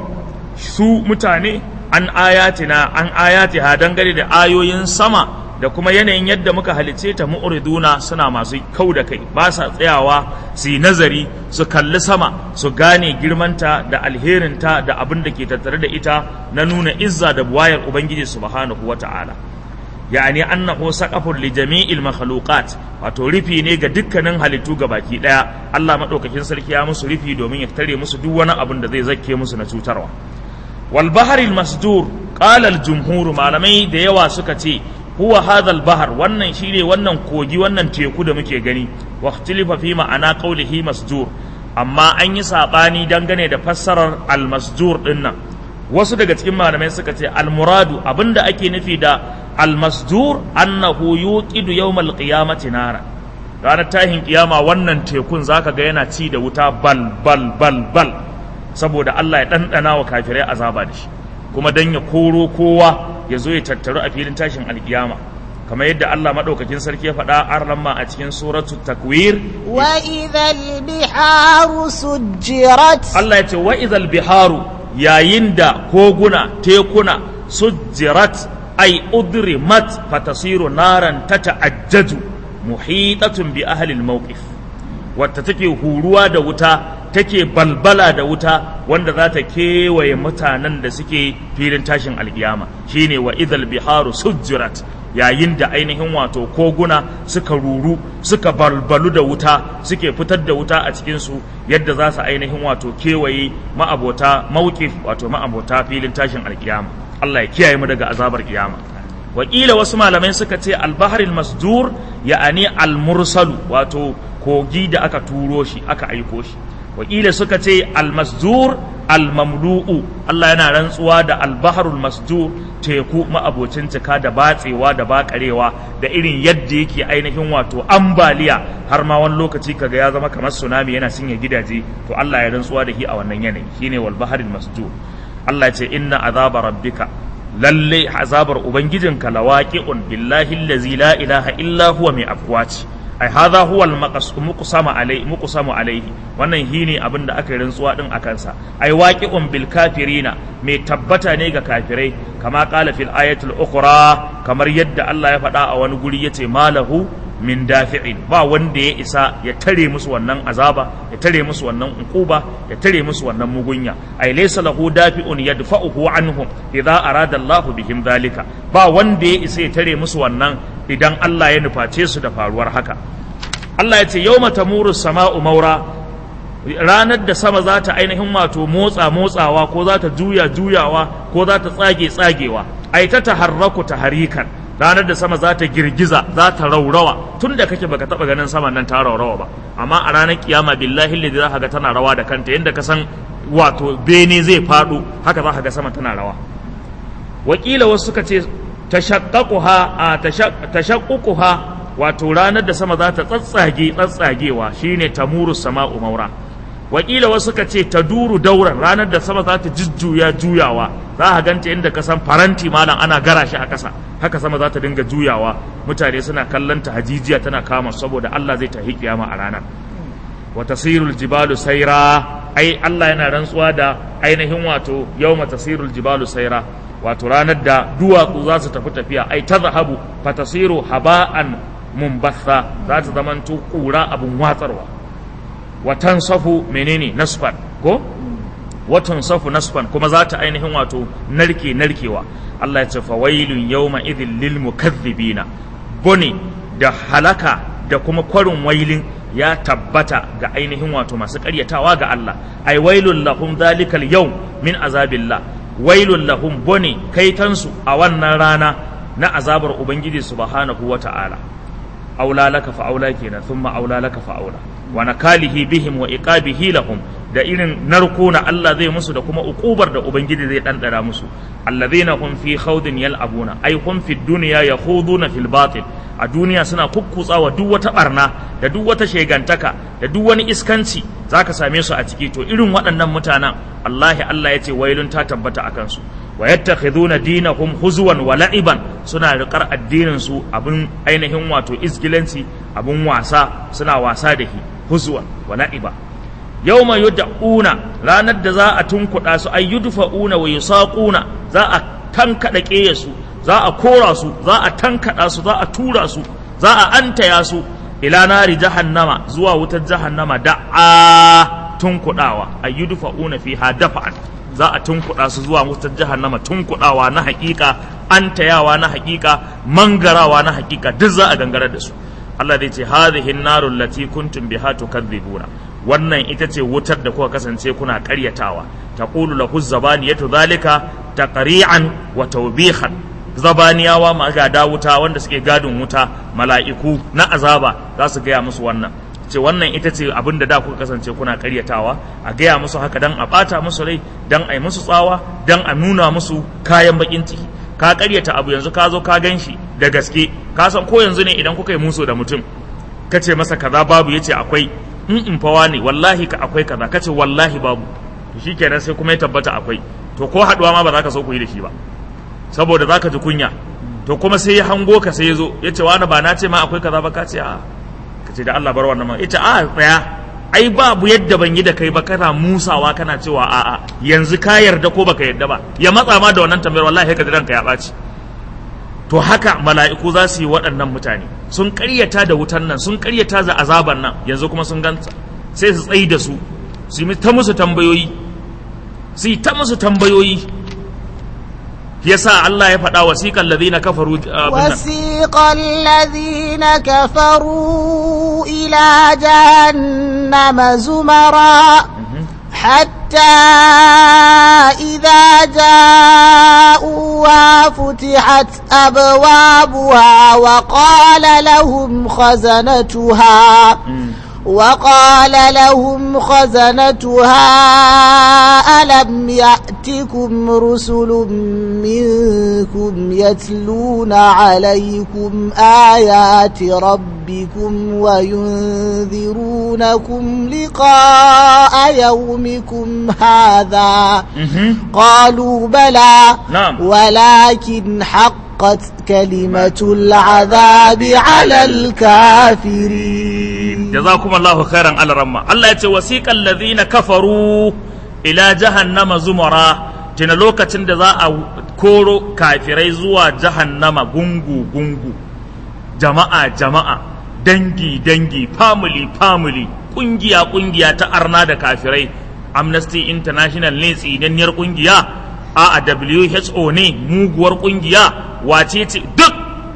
su mutane an ayatina an ayatiha dangane da ayoyin sama da kuma yanayin yadda muka halice ta mu'riduna suna masu kau da kai ba sa tsayawa su yi nazari su kalli sama su gane girmanta da alherinta da abin da ke tattare da ita na nuna izza da buwayar ubangiji subhanahu wata'ala yani annahu saqafun li jami'il makhluqat wato rufi ne ga dukkanin halittu gabaki daya Allah madaukakin sarki ya musu rufi domin ya tare musu duk wani abin da zai zakke musu na cutarwa wal bahri al masdur qala al jumhur malamai da yawa suka ce huwa hadha al bahr wannan shine wannan kogi wannan teku da muke gani wa ikhtilifa fi ma'ana qawlihi masdur amma an yi sabani dangane da fassarar al masdur dinnan wasu daga cikin malamai suka ce al muradu abinda ake nufi da almasdur annahu yuqidu yawmal qiyamati nara ranar tahin kiyama wannan tekun zaka ga yana ci da wuta bal bal bal bal saboda Allah ya dandana wa kafirai azaba da shi kuma dan ya koro kowa ya zo ya tattaru a filin tashin alkiyama kamar yadda Allah madaukakin sarki ya faɗa arlamma a cikin suratu takwir wa idhal biharu sujjirat Allah ya ce wa idhal biharu yayin da koguna tekuna sujjirat ay udrimat fatasiru naran tata'ajjaju muhitatun bi ahli al-mawqif wata take huruwa da wuta take balbala da wuta wanda za ta kewaye mutanen da suke filin tashin alkiyama shine wa idhal biharu sujjirat yayin da ainihin wato koguna suka ruru suka balbalu da wuta suke fitar da wuta a cikin su yadda za su ainihin wato kewaye ma'abota mawqif wato ma'abota filin tashin alkiyama Allah ya kiyaye mu daga azabar kiyama wakila wasu malamai suka ce al-bahril masdur ya'ani al-mursalu wato kogi da aka turo shi aka aiko shi wakila suka ce al-masdur al-mamlu'u Allah yana rantsuwa da al-bahrul masdur teku ma'abocin cika da batsewa da bakarewa da irin yadda yake ainihin wato ambaliya har ma wani lokaci kaga ya zama kamar tsunami yana cinye gidaje to Allah ya rantsuwa da shi a wannan yanayi shine wal bahril masdur Allah ce inna azaba rabbika lalle azabar ubangijinka lawaqi'un billahi allazi la ilaha illa huwa mai afwaci ai hadha huwa al-muqsamu alai muqsamu alaihi wannan hine abinda aka yi rantsuwa din akan sa ai waqi'un bil kafirina mai tabbata ne ga kafirai kama qala fil ayatil ukhra kamar yadda Allah ya faɗa a wani guri yace malahu min dafi'in ba wanda ya isa ya tare musu wannan azaba ya tare musu wannan uquba ya tare musu wannan mugunya ay laysa lahu dafi'un yadfa'uhu anhum idza arada Allah bihim dhalika ba wanda ya isa ya tare musu wannan idan Allah ya nuface su da faruwar haka. Allah ya ce yawma tamuru sama'u maura, ranar da sama za ta ainihin wato motsa motsawa ko za ta juya juyawa ko za ta tsage tsagewa, ai ta taharraku taharikan, ranar da sama za ta girgiza za ta raurawa, tun da kake baka taba ganin saman nan ta raurawa ba, amma a ranar kiyama billahi lillahi za ka ga tana rawa da kanta, yadda ka san wato bene zai faɗo haka za ka ga sama tana rawa. Wakila wasu suka ce tashaqquha tashaqquha, wato ranar da sama za ta tsatsage tsatsagewa shine tamuru sama'u maura. Wakila wasu suka ce taduru dauran, ranar da sama za ta jujjuya juyawa, za ka ganta inda ka san faranti malam ana gara shi a ƙasa, haka sama za ta dinga juyawa, mutane suna kallon ta hajijiya tana kama, saboda Allah zai tahi kiyama a ranar. Wa tasirul jibalu saira, ai Allah yana rantsuwa da ainihin wato yawma tasirul jibalu saira, wato ranar da duwatsu za su tafi tafiya, ai tazhabu fatasiru haba'an mumbatha, za ta zamanto kura abun watsarwa. Watan safu menene nasfan ko watan safu nasfan, kuma za ta ainihin wato narke narkewa. Allah ya ce fa wailun yawma idhil lil mukaththibina, bone da halaka da kuma kwarin wailin ya tabbata ga ainihin wato masu ƙaryatawa ga Allah. Ai wailul lahum zalikal yawm min azabillah, wailul lahum bone kaitansu a wannan rana na azabar ubangiji subhanahu wata'ala. Aula laka fa aula kenan, thumma aula laka fa aula, wa nakalihi bihim wa iqabihi lahum, da irin narko na Allah zai musu da kuma uqubar da ubangiji zai dandara musu. Alladhina hum fi khawdin yal'abuna, ay hum fi dunya yakhuduna fil batil, a duniya suna kukkutsawa duk wata barna da duk wata shegantaka da duk wani iskanci zaka same su a ciki. To irin waɗannan mutanen wallahi Allah ya ce wailun ta tabbata akan su. Wa yattakhiduna dinahum huzwan wa la'iban, suna riƙar addinin su abin ainihin wato isgilanci, abin wasa, suna wasa da shi, huzwan wa la'iba. Yawma yud'una, ranar da za a tunkuɗa su, ay yudfa'una wa yusaquna, za a tankada ƙeyasu, za a kora su, za a tankada su, za a tura su, za a antaya su ila nari jahannama, zuwa wutar jahannama, da'a tunkuɗawa, ay yudfa'una fiha dafa'an, za a tunkuɗa su zuwa wutar jahannama tunkuɗawa na haƙiƙa, antayawa na haƙiƙa, mangarawa na haƙiƙa, duk za a gangara da su. Allah zai ce hadhihi an-naru allati kuntum biha tukadzibuna, wannan ita ce wutar da kuka kasance kuna ƙaryatawa. Taqulu lahu zabaniyatu zalika taqri'an wa tawbihan, zabaniyawa magada wuta wanda suke gadin wuta, mala'iku na azaba za su gaya musu wannan, ce wannan ita ce abin da da kuka kasance kuna ƙaryatawa, a gaya musu haka dan a ɓata musu rai, dan a yi musu tsawa, dan a nuna musu kayan bakin ciki. Ka ƙaryata abu, yanzu ka zo ka gan shi da gaske, ka san ko yanzu ne idan kuka yi musu da mutum ka ce masa kaza babu, ya ce akwai, in in fawa ne wallahi ka akwai kaza, ka ce wallahi babu, to shi kenan sai kuma ya tabbata akwai, to ko haɗuwa ma ba za ka so ku yi da shi ba, saboda za ka ji kunya. To kuma sai ya hango ka, sai ya zo ya ce wani ba na ce ma akwai kaza ba, ka ce a, ka ce da Allah bar wannan ma, ya ce a tsaya, ai babu yadda ban yi da kai ba, kana musawa kana cewa a'a, yanzu ka yarda ko baka yarda ba, ya matsa ma da wannan tambayar, wallahi ka ji ranka ya ɓaci. To haka mala'iku za su yi waɗannan mutane, sun ƙaryata da wutan nan, sun ƙaryata da azaban nan, yanzu kuma sun ganta, sai su tsayi da su, su yi ta musu tambayoyi, su yi ta musu tambayoyi. yasa Allah ya faɗa wasiqal ladina kafaru wasiqal ladina kafaru ila jahannama zumara حتى إذا جاءوها فتحت أبوابها وقال لهم خزنتها وقال لهم خزنتها ألم يأتكم رسل منكم يتلون عليكم آيات ربكم وينذرونكم لقاء يومكم هذا قالوا بلى ولكن حقت كلمة العذاب على الكافرين. جزاكم الله خيرا على رمى. الله يتي وسيق الذين كفروا إلى جهنم زمرا tuna lokacin da za a koro kafirai zuwa jahannama gungu gungu, jama'a jama'a, dangi dangi, family family, kungiya kungiya ta arna da kafirai. Amnesty International ne tsinanniyar kungiya, a W H O ne muguwar kungiya, wace ce duk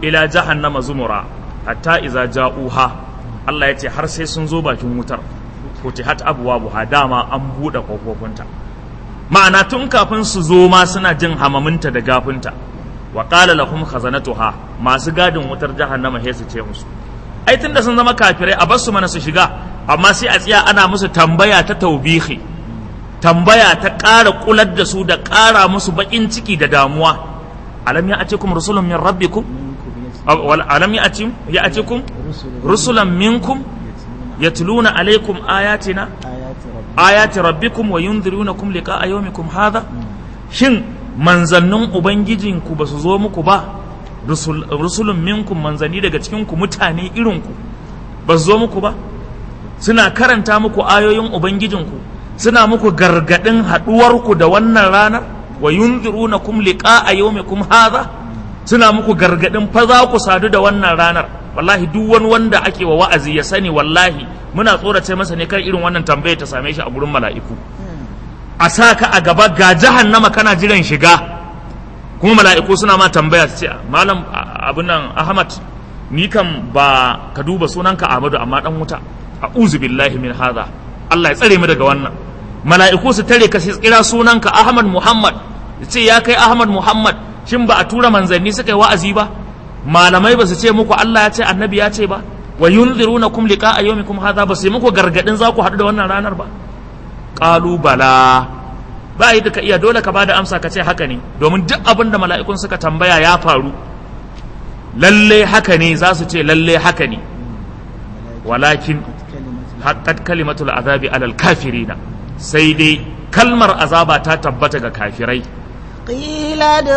ila jahannama zumura hatta iza ja'uha Allah ya ce har sai sun zo bakin wutar futihat abwabuha dama an bude kofofinta ma'ana tun kafin su zo ma suna jin hamaminta da gafinta wa qala lahum khazanatuha masu gadin wutar jahannama sai su ce musu ai tunda sun zama kafirai a basu mana su shiga amma sai a tsaya ana musu tambaya ta taubihi tambaya ta ƙara kular da su da ƙara musu bakin ciki da damuwa alam ya atikum rusulun min rabbikum alam ya atim ya atikum rusulan minkum yatluna alaikum ayatina ayati rabbikum wa yunzirunakum liqa'a yawmikum hadha shin manzannin ubangijinku ba su zo muku ba rusulun minkum manzanni daga cikin ku mutane irin ku ba su zo muku ba suna karanta muku ayoyin ubangijinku suna muku gargadin haduwar ku da wannan ranar wa yunzirunakum liqa'a yawmikum hadha suna muku gargadin fa za ku sadu da wannan ranar wallahi duk wani wanda ake wa wa'azi ya sani wallahi muna tsorace masa ne kar irin wannan tambaya ta same shi a gurin mala'iku a sa ka a gaba ga jahannama kana jiran shiga kuma mala'iku suna ma tambaya su ce malam abin nan Ahmad ni kam ba ka duba sunanka Ahmadu amma dan wuta a'udhu billahi min hadha Allah ya tsare mu daga wannan mala'iku su tare ka sai kira sunanka Ahmad Muhammad ce ya kai Ahmad Muhammad shin ba a tura manzanni suka yi wa'azi ba malamai ba su ce muku Allah ya ce annabi ya ce ba wa yunzirunakum liqa'a yawmikum hadha ba su yi muku gargadin za ku haɗu da wannan ranar ba qalu bala ba yi da ka iya dole ka bada amsa ka ce haka ne domin duk abin da mala'ikun suka tambaya ya faru lalle haka ne za su ce lalle haka ne walakin haqqat kalimatul azabi alal kafirina sai dai kalmar azaba ta tabbata ga kafirai قيل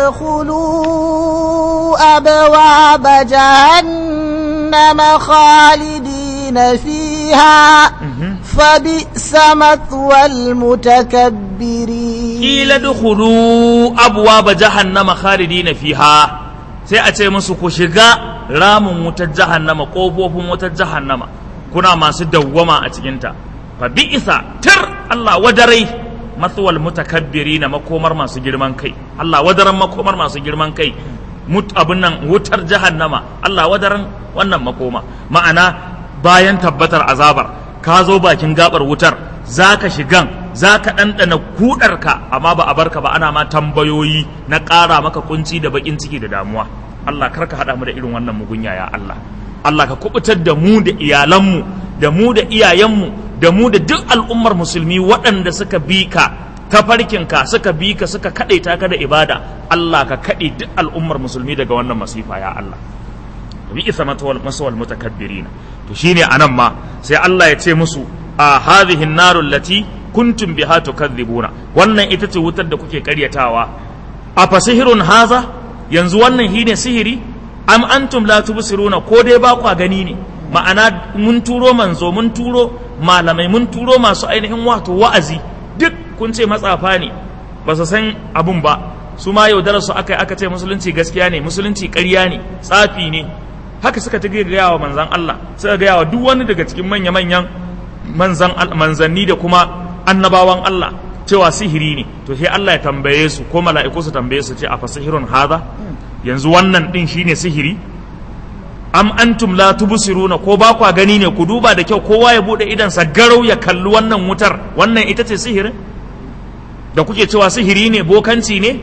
ادخلوا أبواب جهنم خالدين فيها فبئس مثوى المتكبرين قيل ادخلوا أبواب جهنم خالدين فيها sai a ce musu ku shiga ramin wutar jahannama ƙofofin wutar jahannama kuna masu dawwama a cikinta fa bi'isa tir Allah wadarai matsuwal mutakabbiri na makomar masu girman kai Allah wadaran makomar masu girman kai mut abin nan wutar jahannama Allah wadaran wannan makoma ma'ana bayan tabbatar azabar ka zo bakin gabar wutar zaka shigan zaka dandana kudarka amma ba a barka ba ana ma tambayoyi na ƙara maka kunci da bakin ciki da damuwa Allah karka hada mu da irin wannan mugunya ya Allah Allah ka kubutar da mu da iyalanmu da mu da iyayenmu da mu da duk al'ummar musulmi waɗanda suka bi ka tafarkinka suka bi ka suka kaɗaita ka da ibada Allah ka kaɗe duk al'ummar musulmi daga wannan masifa ya Allah bi isa matawal masawal mutakabbirina to shine anan ma sai Allah ya ce musu a hadhihi an-naru allati kuntum biha tukadhibuna wannan ita ce wutar da kuke karyatawa a fasihirun haza yanzu wannan shine sihiri am antum la tubsiruna ko dai ba kwa gani ne ma'ana mun turo manzo mun turo malamai mun turo masu ainihin wato wa'azi duk kun ce matsafa ne ba su san abun ba su ma yaudarar su aka aka ce musulunci gaskiya ne musulunci ƙarya ne tsafi ne haka suka ta gaya wa manzan Allah suka gaya wa duk wani daga cikin manya-manyan manzan manzanni da kuma annabawan Allah cewa sihiri ne to sai Allah ya tambaye su ko mala'iku su tambaye su ce a fasihirun hadha yanzu wannan din shine sihiri am antum la tubsiruna ko ba kwa gani ne ku duba da kyau kowa ya bude idan sa garau ya kalli wannan wutar wannan ita ce sihirin da kuke cewa sihiri ne bokanci ne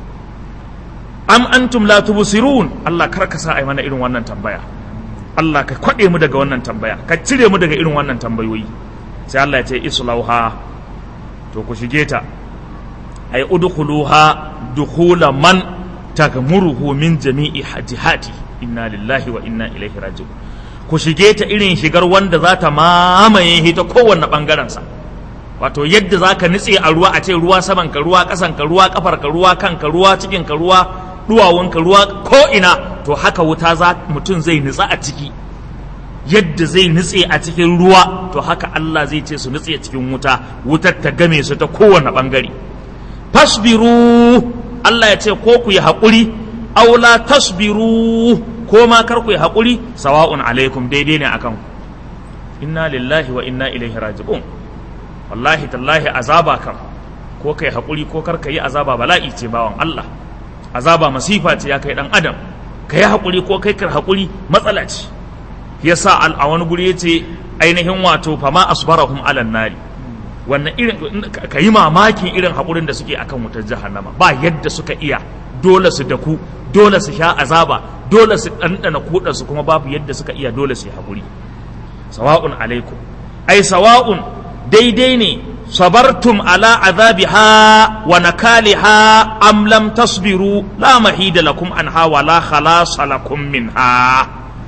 am antum la tubsirun Allah karka sa ai mana irin wannan tambaya Allah ka kwade mu daga wannan tambaya ka cire mu daga irin wannan tambayoyi sai Allah ya ce islauha to ku shige ta ay udkhuluha dukhula man tagmuruhu min jami'i hajihati inna lillahi wa inna ilaihi raji'un ku shige ta irin shigar wanda za ta mamaye shi ta kowanne bangaren sa wato yadda zaka nitse a ruwa a ce ruwa saman ka ruwa kasan ka ruwa kafar ka ruwa kanka ruwa cikin ka ruwa duwawun ka ruwa ko ina to haka wuta za mutum zai nitsa a ciki yadda zai nitse a cikin ruwa to haka Allah zai ce su nitse a cikin wuta wutar ta game su ta kowanne bangare fasbiru Allah ya ce ko ku yi haƙuri aw la tasbiru ko ma kar ku yi haƙuri sawa'un alaikum daidai ne akan ku inna lillahi wa inna ilaihi raji'un wallahi tallahi azaba kam ko kai haƙuri ko kar ka yi azaba bala'i ce bawan Allah azaba masifa ce ya kai dan adam kai haƙuri ko kai kar haƙuri matsala ce. Yasa a wani guri yace ainihin wato fama asbarahum alan nari, wannan irin ka yi mamakin irin haƙurin da suke akan wutar jahannama, ba yadda suka iya, dole su daku, dole su sha azaba, dole su ɗanɗana kuɗansu, kuma babu yadda suka iya, dole su yi haƙuri. Sawa'un alaikum, ai sawa'un daidai ne, sabartum ala azabiha wa nakaliha am lam tasbiru la mahida lakum anha wa la khalasa lakum minha.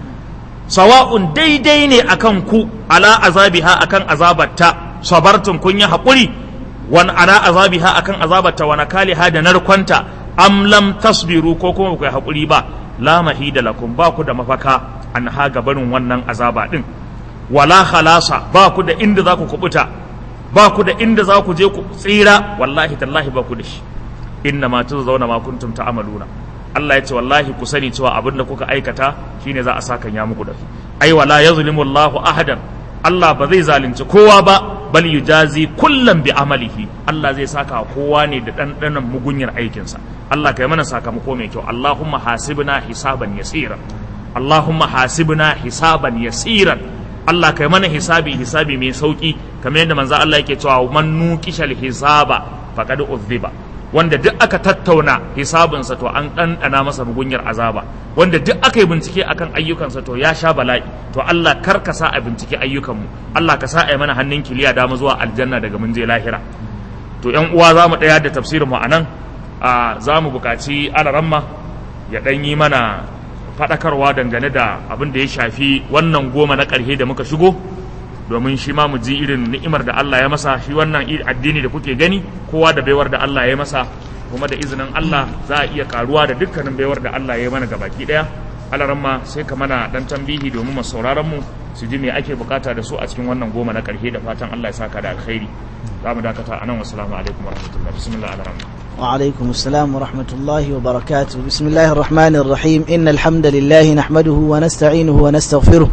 Sawa'un daidai ne akan ku ala azabiha akan azabatta, sabartum kun yi haƙuri, wan ala azabiha akan azabatta wa nakaliha da narkwanta, am lam tasbiru ko kuma ku yi haƙuri ba, la mahida lakum ba ku da mafaka anha gabanin wannan azaba din, wala khalasa ba ku da inda za ku kubuta, ba ku da inda za ku je ku tsira, wallahi tallahi ba ku da shi. Inna ma tuzawna ma kuntum ta'maluna, Allah ya ce wallahi ku sani cewa abin da kuka aikata shine za a saka ya muku da shi. Ai wala yazlimu Allahu ahadan, Allah ba zai zalunci kowa ba, bal yujazi kullam bi amalihi, Allah zai saka kowa ne da dandanan mugunyar aikinsa. Allah kai mana sakamako mai kyau. Allahumma hasibna hisaban yasiran, Allahumma hasibna hisaban yasiran, Allah kai mana hisabi hisabi mai sauki, kamar yadda manzo Allah yake cewa man nuqishal hisaba faqad uzziba, wanda duk aka tattauna hisabinsa to an ɗanɗana masa mugunyar azaba, wanda duk aka yi bincike akan ayyukansa to ya sha bala'i. To Allah kar ka sa a bincike ayyukanmu, Allah ka sa a yi mana hannun kiliya da mu zuwa aljanna daga mun je lahira. To ƴan uwa za mu ɗaya da tafsirin mu anan, a za mu buƙaci alaramma ya ɗan yi mana faɗakarwa dangane da abin da ya shafi wannan goma na ƙarshe da muka shigo, domin shi ma mu ji irin ni'imar da Allah ya masa. Shi wannan addini da kuke gani, kowa da baiwar da Allah ya masa, kuma da izinin Allah za a iya karuwa da dukkanin baiwar da Allah ya mana gabaki daya. Alaramma sai ka mana dan tambihi domin masu sauraron mu su ji me ake bukata da su a cikin wannan goma na karshe, da fatan Allah ya saka da alkhairi. Za mu dakata anan. Wassalamu alaikum warahmatullahi. Bismillah alaramma. وعليكم السلام ورحمة الله وبركاته. بسم الله الرحمن الرحيم. إن الحمد لله نحمده ونستعينه ونستغفره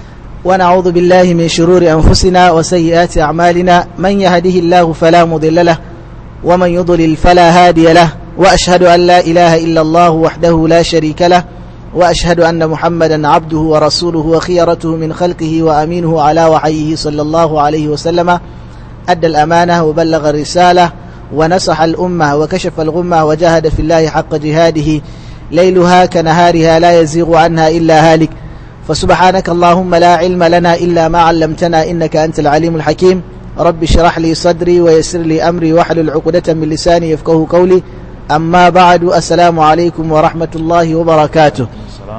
ونعوذ بالله من شرور أنفسنا وسيئات أعمالنا. من يهده الله فلا مضل له ومن يضلل فلا هادي له، وأشهد أن لا إله إلا الله وحده لا شريك له، وأشهد أن محمدا عبده ورسوله وخيرته من خلقه وأمينه على وحيه صلى الله عليه وسلم. أدى الأمانة وبلغ الرسالة ونصح الأمة وكشف الغمة وجاهد في الله حق جهاده، ليلها كنهارها لا يزيغ عنها إلا هالك. فسبحانك اللهم لا علم لنا إلا ما علمتنا إنك أنت العليم الحكيم. رب اشرح لي صدري ويسر لي أمري واحلل عقدة من لساني يفقهوا قولي. أما بعد، السلام عليكم ورحمة الله وبركاته.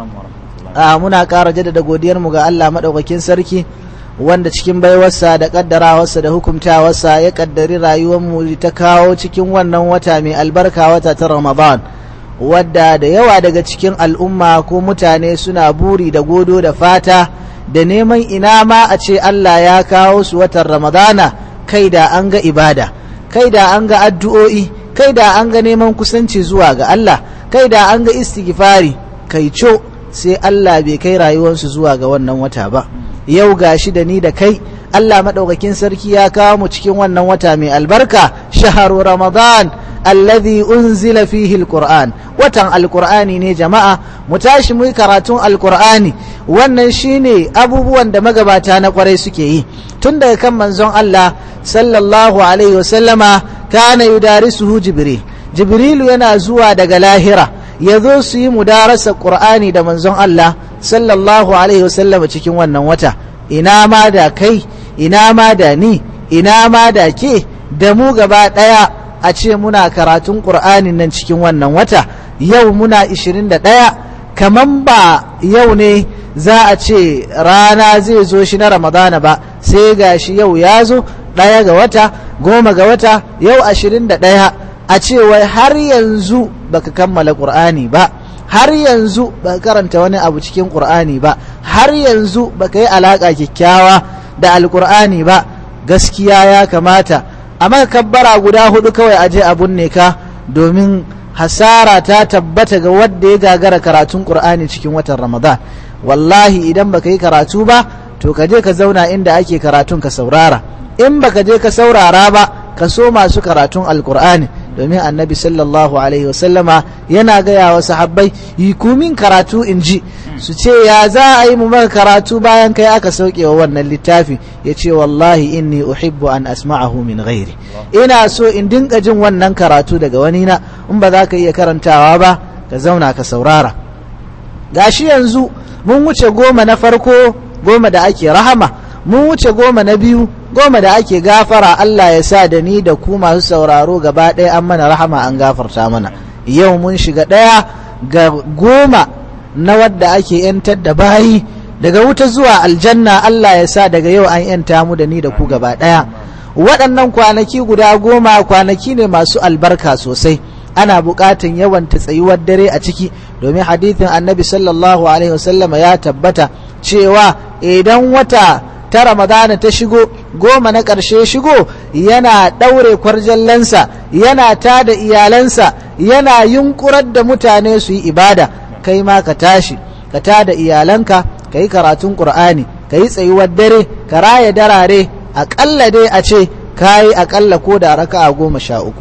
muna ƙara jaddada godiyarmu ga Allah maɗaukakin sarki, wanda cikin baiwarsa da ƙaddarawarsa da hukumtawarsa ya ƙaddari rayuwarmu ta kawo cikin wannan wata mai albarka, wata ta Ramadan, wadda da yawa daga cikin al'umma ko mutane suna buri da godo da fata da neman ina ma a ce Allah ya kawo su watan Ramadana, kai da an ga ibada, kai da an ga addu'o'i, kai da an ga neman kusanci zuwa ga Allah, kai da an ga istighfari. Kai co sai Allah bai kai rayuwarsu zuwa ga wannan wata ba. Yau gashi da ni da kai, Allah maɗaukakin sarki ya kawo mu cikin wannan wata mai albarka, shaharu Ramadan alladhi unzila fihi alquran. Watan alqur'ani ne jama'a, mu tashi mu yi karatun alqur'ani. Wannan shine abubuwan da magabata na kwarai suke yi, tun daga kan manzon Allah sallallahu alaihi wasallama, kana yudarisuhu jibril. Jibrilu yana zuwa daga lahira ya zo su yi mudarasa qur'ani da manzon Allah sallallahu alaihi wasallama cikin wannan wata. Ina ma da kai, ina ma da ni, ina ma da ke, da mu gaba ɗaya a ce muna karatun ƙur'anin nan cikin wannan wata. Yau muna ishirin da ɗaya, kaman ba yau ne za a ce rana zai zo shi na Ramadana ba, sai ga shi yau ya zo ɗaya ga wata, goma ga wata, yau ashirin da ɗaya, a ce wai har yanzu baka kammala ƙur'ani ba, har yanzu ba karanta wani abu cikin ƙur'ani ba, har yanzu ba ka yi alaƙa kyakkyawa da alƙur'ani ba. Gaskiya ya kamata a maka kabbara guda hudu kawai aje abun ne ka, domin hasara ta tabbata ga wadda ya gagara karatun ƙur'ani cikin watan Ramadan. Wallahi idan baka yi karatu ba, to ka je ka zauna inda ake karatun ka saurara. In baka je ka saurara ba, ka so masu karatun alƙur'ani, domin annabi sallallahu alaihi wasallama yana gaya wa sahabbai yi kumin karatu in ji su ce ya za a yi mu maka karatu bayan kai aka sauke wa wannan littafi ya ce wallahi inni uhibbu an asma'ahu min ghairi ina so in dinka jin wannan karatu daga wani na in ba za ka iya karantawa ba ka zauna ka saurara gashi yanzu mun wuce goma na farko goma da ake rahama mun wuce goma na biyu goma da ake gafara Allah ya sa da ni da ku masu sauraro gaba ɗaya an mana rahama an gafarta mana yau mun shiga ɗaya ga goma na wadda ake yantar da bayi daga wuta zuwa aljanna Allah ya sa daga yau an yanta mu da ni da ku gaba ɗaya waɗannan kwanaki guda goma kwanaki ne masu albarka sosai ana buƙatan yawan tsayuwar dare a ciki domin hadithin annabi sallallahu alaihi wasallama ya tabbata cewa idan wata ta ramadana ta shigo goma na ƙarshe shigo yana ɗaure kwarjallansa yana ta da iyalansa yana yunkurar da mutane su yi ibada kai ma ka tashi ka ta da iyalanka ka yi karatun ƙur'ani ka yi tsayuwar dare ka raya darare aƙalla dai a ce ka yi aƙalla ko da raka'a goma sha uku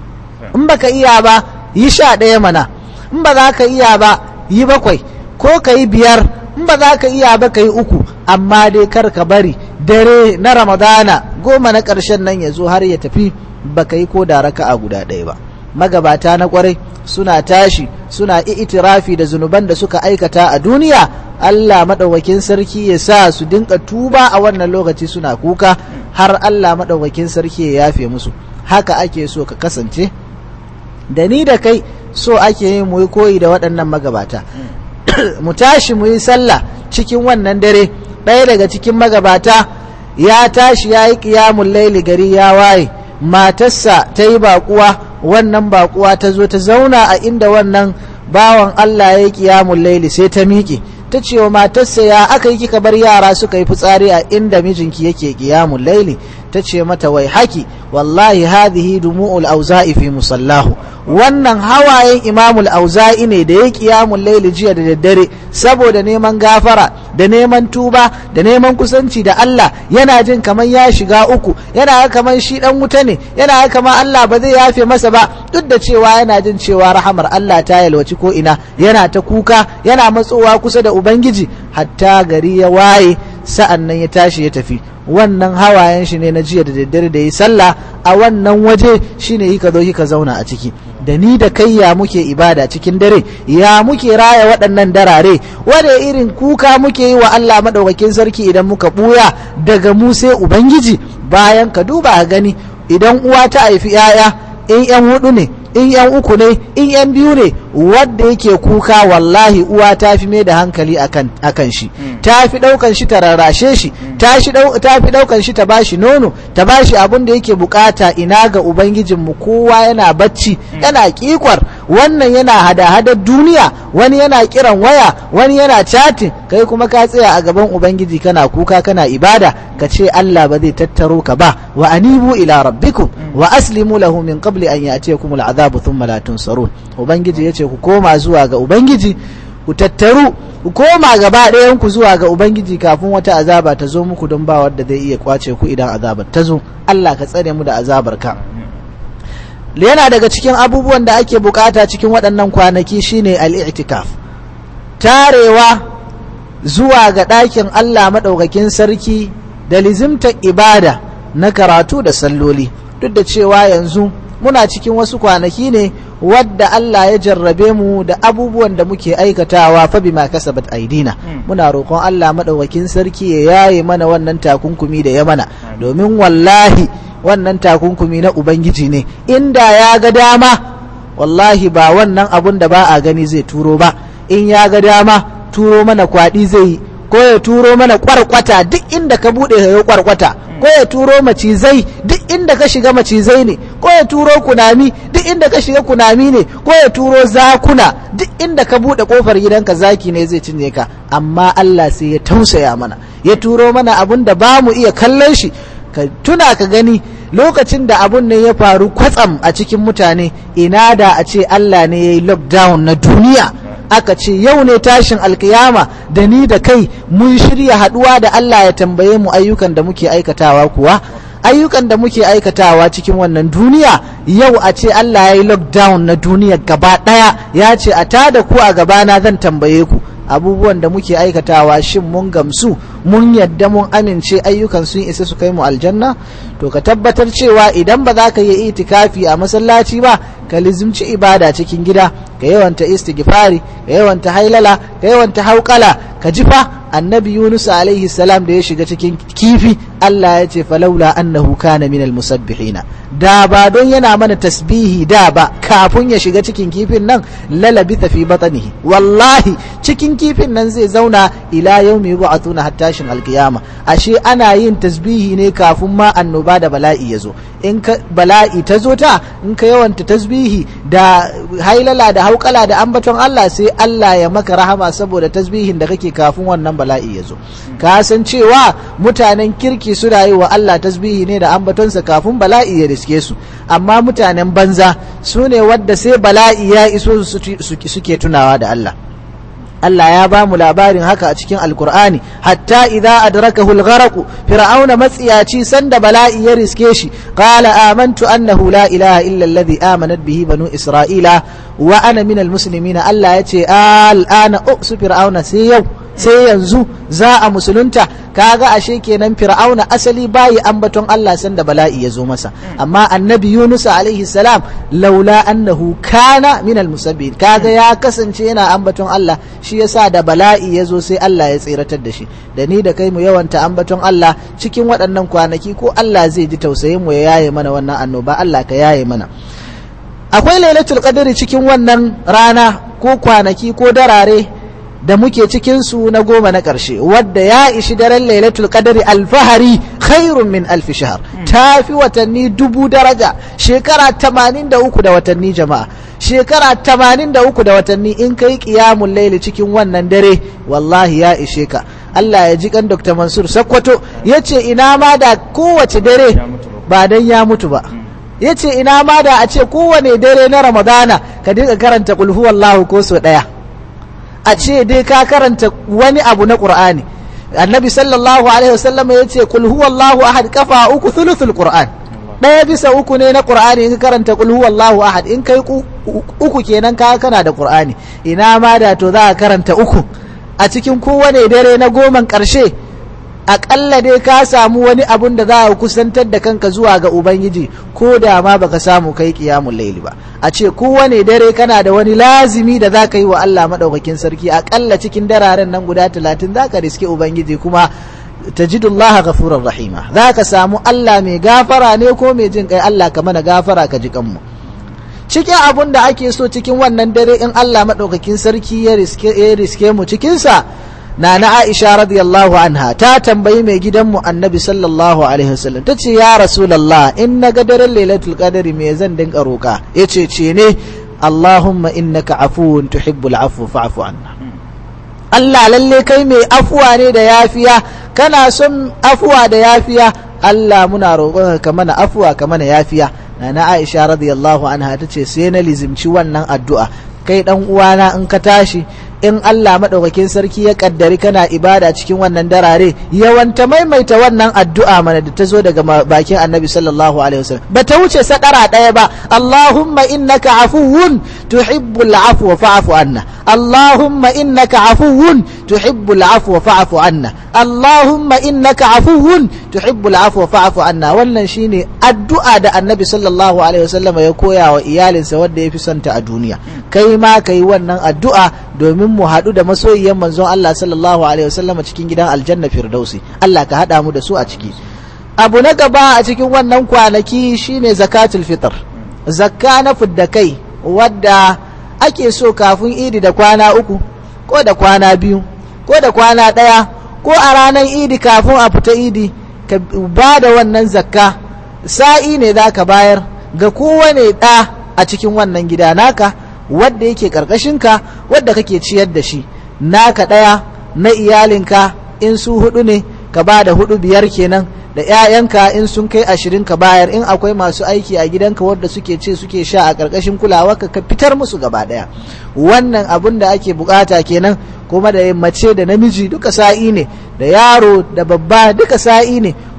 in baka iya ba yi sha ɗaya mana in ba za ka iya ba yi bakwai ko ka yi biyar in ba za ka iya ba ka yi uku amma dai kar ka bari dare na ramadana goma na ƙarshen nan ya zo har ya tafi ba ka yi ko da raka'a guda ɗaya ba magabata na ƙwarai suna tashi suna itirafi da zunuban da suka aikata a duniya Allah maɗaukakin sarki ya sa su dinka tuba a wannan lokaci suna kuka har Allah maɗaukakin sarki ya yafe musu haka ake so ka kasance da ni da kai so ake yin mu yi koyi da waɗannan magabata mu tashi mu yi sallah cikin wannan dare ɗaya daga cikin magabata ya tashi ya yi ƙiyamun laili gari ya waye matarsa ta yi baƙuwa wannan baƙuwa ta zo ta zauna a inda wannan bawan Allah ya yi ƙiyamun laili sai ta miƙe ta ce wa matarsa ya aka yi kika bar yara suka yi fitsari a inda mijinki yake ƙiyamun laili ta ce mata wai haki wallahi hadhihi dumu'ul auza'i fi musallahu wannan hawayen imamul auza'i ne da ya qiyamul layli jiya da daddare saboda neman gafara da neman tuba da neman kusanci da Allah yana jin kamar ya shiga uku yana kamar shi dan wuta ne yana kamar Allah ba zai yafe masa ba duk da cewa yana jin cewa rahamar Allah ta yalwaci ko ina yana ta kuka yana matsowa kusa da ubangiji hatta gari ya waye sa'an nan ya tashi ya tafi wannan hawayen shi ne na jiya da daddare da yi sallah a wannan waje shine yi ka zo ka zauna a ciki da ni da kai ya muke ibada cikin dare ya muke raya waɗannan darare wanda irin kuka muke yi wa Allah madaukakin sarki idan muka buya daga mu sai ubangiji bayan ka duba a gani idan uwa ta haifi yaya in yan hudu ne in yan uku ne in yan biyu ne wadda yake kuka wallahi uwa ta fi mai da hankali akan akan shi ta fi daukan shi ta rarrashe shi ta fi daukan shi ta bashi nono ta bashi abin da yake bukata ina ga ubangijinmu kowa yana bacci yana kikwar wannan yana hada-hadar duniya wani yana kiran waya wani yana chatting kai kuma ka tsaya a gaban ubangiji kana kuka kana ibada ka ce Allah ba zai tattaro ka ba wa anibu ila rabbikum wa aslimu lahu min qabli an ya'tiyakum al'adabu thumma la tunsarun ubangiji yace ku koma zuwa ga ubangiji ku tattaru ku koma gaba ɗayan ku zuwa ga ubangiji kafin wata azaba ta zo muku don ba wanda zai iya kwace ku idan azabar ta zo Allah ka tsare mu da azabar ka yana daga cikin abubuwan da ake bukata cikin waɗannan kwanaki shine al-i'tikaf tarewa zuwa ga ɗakin Allah madaukakin sarki da lizimtar ibada na karatu da salloli duk da cewa yanzu muna cikin wasu kwanaki ne wadda Allah ya jarrabe mu da abubuwan da muke aikatawa fa bima kasabat aidina muna roƙon Allah madaukakin sarki ya yaye mana wannan takunkumi da ya mana domin wallahi wannan takunkumi na ubangiji ne inda ya ga dama wallahi ba wannan abun da ba a gani zai turo ba in ya ga dama turo mana kwadi zai ko ya turo mana kwarkwata duk inda ka bude ya kwarkwata ko ya turo macizai duk inda ka shiga macizai ne ko ya turo kunami duk inda ka shiga kunami ne ko ya turo zakuna duk inda ka bude kofar gidanka zaki ne zai cinye ka amma Allah sai ya tausaya mana ya turo mana abun da ba mu iya kallon shi ka tuna ka gani lokacin da abun ne ya faru kwatsam a cikin mutane ina da a ce Allah ne ya yi lockdown na duniya aka ce yau ne tashin alkiyama da ni da kai mun shirya haduwa da Allah ya tambaye mu ayyukan da muke aikatawa kuwa ayyukan da muke aikatawa cikin wannan duniya yau a ce Allah ya yi lockdown na duniya gaba ɗaya ya ce a tada ku a gabana zan tambaye ku abubuwan da muke aikatawa shin mun gamsu mun yadda mun amince ayyukan sun isa su kai mu aljanna to ka tabbatar cewa idan ba za ka yi itikafi a masallaci ba ka lizimci ibada cikin gida ka yawanta istighfari ka yawanta hailala ka yawanta hauqala ka jifa annabi Yunus alaihi salam da ya shiga cikin kifi Allah ya ce falaula annahu kana minal musabbihina da ba don yana mana tasbihi da ba kafin ya shiga cikin kifin nan lalabitha fi batnihi wallahi cikin kifin nan zai zauna ila yaumi yub'athuna hatta shin alqiyama ashe ana yin tasbihi ne kafin ma annoba da bala'i yazo in ka bala'i ta zo ta in ka yawanta tasbihi da hailala da haukala da ambaton Allah sai Allah ya maka rahama saboda tasbihin da kake kafin wannan bala'i yazo ka san cewa mutanen kirki suna yi wa Allah tasbihi ne da ambatonsa kafin bala'i ya riske su amma mutanen banza su ne wadda sai bala'i ya iso su suke tunawa da Allah Allah ya ba mu labarin haka a cikin alkur'ani hatta idza adrakahu al-gharq fir'auna matsiyaci sanda bala'i ya riske shi qala amantu annahu la ilaha illa alladhi amanat bihi banu isra'ila wa ana minal muslimin Allah yace al'ana su fir'auna sai yau sai yanzu za a musulunta kaga ashe kenan fir'auna asali bayi ambaton Allah sanda bala'i ya zo masa amma annabi Yunus alaihi salam laula annahu kana minal musabbihin kaga ya kasance yana ambaton Allah shi yasa da bala'i ya zo sai Allah ya tsiratar da shi da ni da kai mu yawanta ambaton Allah cikin waɗannan kwanaki ko Allah zai ji tausayin mu ya yaye mana wannan annoba Allah ka yaye mana akwai lailatul qadri cikin wannan rana ko kwanaki ko darare da muke cikinsu na goma na ƙarshe wadda ya ishi daren lailatul qadri alfahari khairun min alfi shahr ta fi watanni dubu daraja shekara tamanin da uku da watanni jama'a shekara tamanin da uku da watanni in kai qiyamul layli cikin wannan dare wallahi ya ishe ka Allah ya ji kan Dr. Mansur Sakkwato yace ina ma da kowace dare ba dan ya mutu ba yace ina ma da a ce kowane dare na Ramadana ka dinga karanta qul huwallahu ko so daya a ce dai ka karanta wani abu na Qur'ani annabi sallallahu alaihi wasallam ya ce kul huwallahu ahad kafa uku thuluthul Qur'an daya bisa uku ne na Qur'ani in ka karanta kul huwallahu ahad in kai uku kenan ka kana da Qur'ani ina ma da to za ka karanta uku a cikin kowane dare na goman karshe aƙalla dai ka samu wani abun da za a kusantar da kanka zuwa ga Ubangiji ko da ma baka samu kai qiyamul layli ba a ce kowane dare kana da wani lazimi da za ka yi wa Allah madaukakin sarki aƙalla cikin dararen nan guda talatin za ka riske Ubangiji kuma tajidullaha ghafurur rahima za ka samu Allah mai gafara ne ko mai jin kai Allah ka mana gafara ka ji kanmu cikin abun da ake so cikin wannan dare in Allah madaukakin sarki ya riske ya riske mu cikin sa Nana Aisha radiyallahu anha ta tambayi mai gidanmu Annabi sallallahu alaihi wasallam tace ya Rasulullah in naga daren Lailatul Qadri me zan dinka roka yace ce ne Allahumma innaka afuwun tuhibbul afwa fa'fu anna Allah lalle kai mai afuwa ne da yafiya kana son afuwa da yafiya Allah muna roƙon ka mana afuwa ka mana yafiya Nana Aisha radiyallahu anha tace sai na lizimci wannan addu'a kai dan uwana in ka tashi in Allah madaukakin sarki ya kaddari kana ibada cikin wannan darare yawanta maimaita wannan addu'a mana da ta zo daga bakin Annabi sallallahu alaihi wasallam bata wuce sadara daya ba Allahumma innaka afuwun tuhibbul afwa fa'fu anna Allahumma innaka afuwun tuhibbul afwa fa'fu anna Allahumma innaka afuwun tuhibbul afwa fa'fu anna wannan shine addu'a da Annabi sallallahu alaihi wasallam ya koya wa iyalinsa wanda yafi son ta a duniya kai ma kai wannan addu'a domin mu haɗu da masoyiyan manzon Allah sallallahu alaihi wasallam cikin gidan aljanna firdausi Allah ka haɗa mu da su a ciki abu na gaba a cikin wannan kwanaki shine zakatul fitr zakka na fidda kai wadda ake so kafin idi da kwana uku ko da kwana biyu ko da kwana ɗaya ko a ranar idi kafin a fita idi ka ba da wannan zakka sa'i ne za ka bayar ga kowane ɗa a cikin wannan gida naka wadda yake karkashinka wadda kake ciyar da shi naka daya na iyalinka in su hudu ne ka ba da hudu biyar kenan da ƴaƴanka in sun kai ashirin ka bayar in akwai masu aiki a gidanka wadda suke ce suke sha a karkashin kulawa ka fitar musu gaba daya wannan abun da ake bukata kenan kuma da mace da namiji duka sa'i ne da yaro da babba duka sa'i ne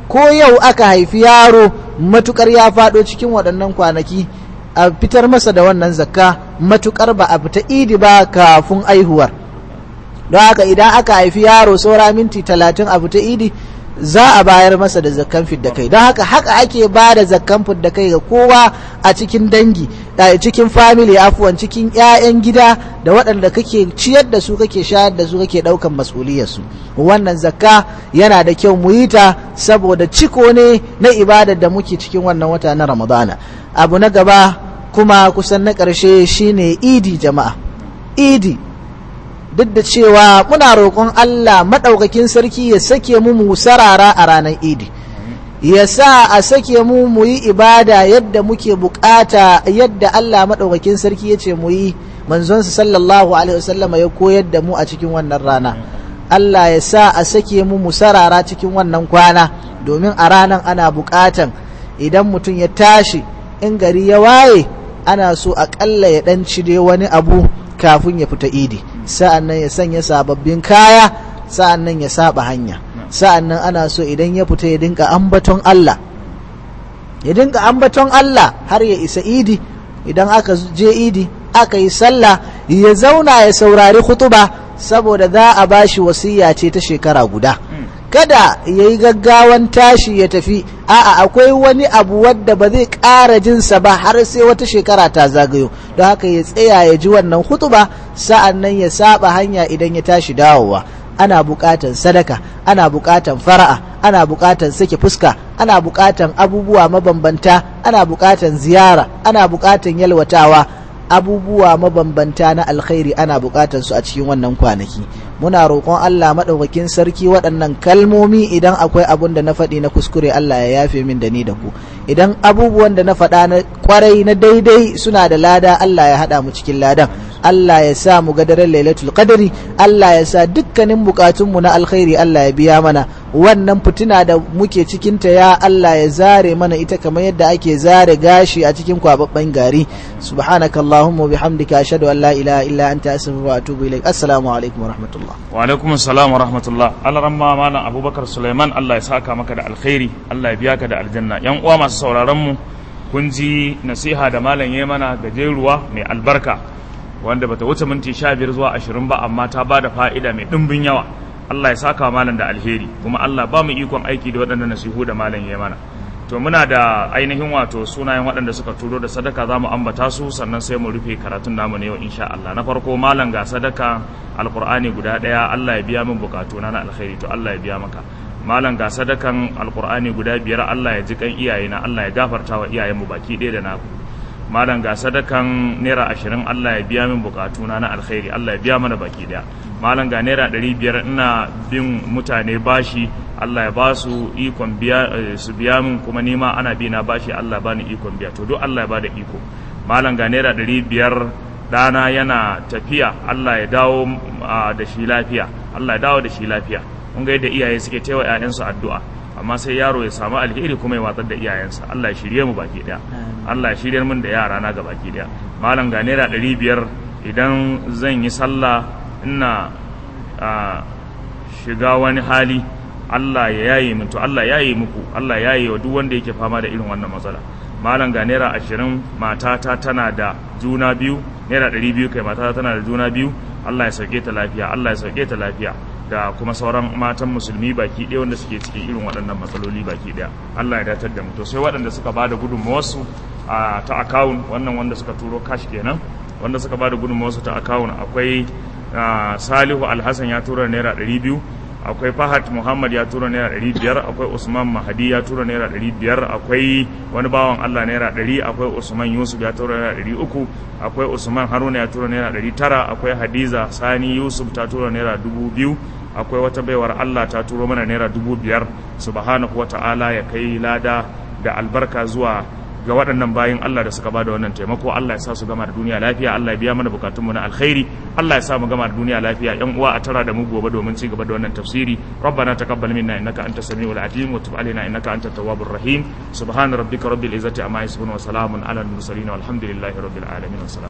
ko yau aka haifi yaro matukar ya faɗo cikin waɗannan kwanaki a fitar masa da wannan zakka matukar ba a fita idi ba kafin aihuwar. don haka idan aka haifi yaro saura minti talatin a fita idi za a bayar masa da zakkan fidda kai. don haka haka ake ba da zakkan fidda kai ga kowa a cikin dangi, a cikin family, afuwan cikin 'ya'yan gida da waɗanda kake ciyar da su, kake shayar da su, kake ɗaukan mas'uliyar su. wannan zakka yana da kyau mu yi ta saboda ciko ne na ibadar da muke cikin wannan wata na Ramadana. abu na gaba kuma kusan na ƙarshe shine idi. jama'a, idi duk da cewa muna roƙon Allah maɗaukakin sarki ya sake mu mu sarara a ranar idi, ya sa a sake mu mu yi ibada yadda muke bukata, yadda Allah maɗaukakin sarki ya ce mu yi, manzonsa sallallahu alaihi wasallama ya koyar da mu a cikin wannan rana. Allah ya sa a sake mu mu sarara cikin wannan kwana, domin a ranar ana bukatan idan mutum ya tashi in gari ya waye ana so aƙalla ya ɗan cire wani abu kafin ya fita idi, sa'an nan ya sanya sababbin kaya, sa'an nan ya saba hanya, sa'an nan ana so idan ya fita ya dinka ambaton Allah, ya dinka ambaton Allah har ya isa idi. idan aka je idi aka yi sallah ya zauna ya saurari khutuba, saboda za a bashi wasiya ce ta shekara guda. kada ya yi gaggawan tashi ya tafi, a'a akwai wani abu wadda ba zai ƙara jinsa ba har sai wata shekara ta zagayo. don haka ya tsaya ya ji wannan hutuba, sa'an nan ya saba hanya idan ya tashi dawowa. ana buƙatan sadaka, ana buƙatan fara'a, ana buƙatan sake fuska, ana buƙatan abubuwa mabambanta, ana buƙatan ziyara, ana buƙatan yalwatawa, abubuwa mabambanta na alkhairi ana buƙatar su a cikin wannan kwanaki. muna roƙon Allah maɗaukakin sarki waɗannan kalmomi idan akwai abun da na faɗi na kuskure Allah ya yafe min da ni da ku, idan abubuwan da na faɗa na ƙwarai na daidai suna da lada Allah ya haɗa mu cikin ladan. Allah ya sa mu ga daren lailatul qadri, Allah ya sa dukkanin bukatunmu na alkhairi Allah ya biya mana. wannan fitina da muke cikinta ya Allah ya zare mana ita kamar yadda ake zare gashi a cikin kwababben gari. subhanakallahumma bihamdika ashhadu an la ilaha illa anta astaghfiruka wa atubu ilaik. assalamu alaikum wa rahmatullah. wa alaikum assalam wa rahmatullah. alaramma malam Abubakar Suleiman, Allah ya saka maka da alkhairi, Allah ya biya ka da aljanna. yan uwa masu sauraron mu, kun ji nasiha da malam yayi mana gajeruwa mai albarka, wanda bata wuce minti sha biyar zuwa ashirin ba, amma ta bada fa'ida mai dimbin yawa. Allah ya saka malam da alheri, kuma Allah ba mu ikon aiki da waɗannan nasihu da malam ya mana. to muna da ainihin wato sunayen waɗanda suka turo da sadaka, za mu ambata su sannan sai mu rufe karatun namu ne yau insha Allah. na farko malam ga sadaka alqur'ani guda ɗaya, Allah ya biya min bukatuna na alkhairi. to Allah ya biya maka. malam ga sadakan alqur'ani guda biyar, Allah ya ji kan iyayena, Allah ya gafarta wa iyayenmu baki ɗaya da naku. malam ga sadakan naira ashirin, Allah ya biya min bukatuna na alkhairi, Allah ya biya mana baki daya. malam ga naira ɗari biyar, ina bin mutane bashi, Allah ya ba su ikon biya su biya min, kuma nima ana bi na bashi, Allah ba ni ikon biya. to duk Allah ya ba da iko. malam ga naira ɗari biyar, dana yana tafiya, Allah ya dawo da shi lafiya, Allah ya dawo da shi lafiya. mun ga yadda iyaye suke taiwa ƴaƴansu addu'a, amma sai yaro ya samu alheri kuma ya watsar da iyayensa. Allah ya shirye mu baki daya, Allah ya shirye mun da yara na ga baki daya. malam ga naira ɗari biyar, idan zan yi sallah ina shiga wani hali, Allah ya yaye min. to Allah ya yaye muku, Allah ya yaye wa duk wanda yake fama da irin wannan matsala. malam ga naira ashirin, matata tana da juna biyu, naira ɗari biyu kai, matata tana da juna biyu, Allah ya sauke ta lafiya, Allah ya sauke ta lafiya, da kuma sauran matan musulmi baki ɗaya wanda suke cikin irin waɗannan matsaloli baki ɗaya. Allah ya datar da mu. to sai waɗanda suka ba da gudunmawarsu a ta akawun, wannan wanda suka turo cash kenan, wanda suka ba da gudunmawarsu ta akawun, akwai Salihu Alhassan ya tura naira ɗari biyu, akwai Fahad Muhammad ya tura naira ɗari biyar, akwai Usman Mahadi ya tura naira ɗari biyar, akwai wani bawan Allah naira ɗari, akwai Usman Yusuf ya tura naira ɗari uku, akwai Usman Haruna ya tura naira ɗari tara, akwai Hadiza Sani Yusuf ta tura naira dubu biyu, akwai wata baiwar Allah ta turo mana naira dubu biyar. subhanahu wa ta'ala ya kai lada da albarka zuwa ga waɗannan bayin Allah da suka ba da wannan taimako. Allah ya sa su gama da duniya lafiya, Allah ya biya mana bukatunmu na alkhairi, Allah ya sa mu gama da duniya lafiya. yan uwa a tara da mu gobe domin ci gaba da wannan tafsiri. rabbana taqabbal minna innaka antas samiul alim wa tub alaina innaka antat tawwabur rahim. subhana rabbika rabbil izzati amma yasifun wa salamun alal mursalin walhamdulillahi rabbil alamin.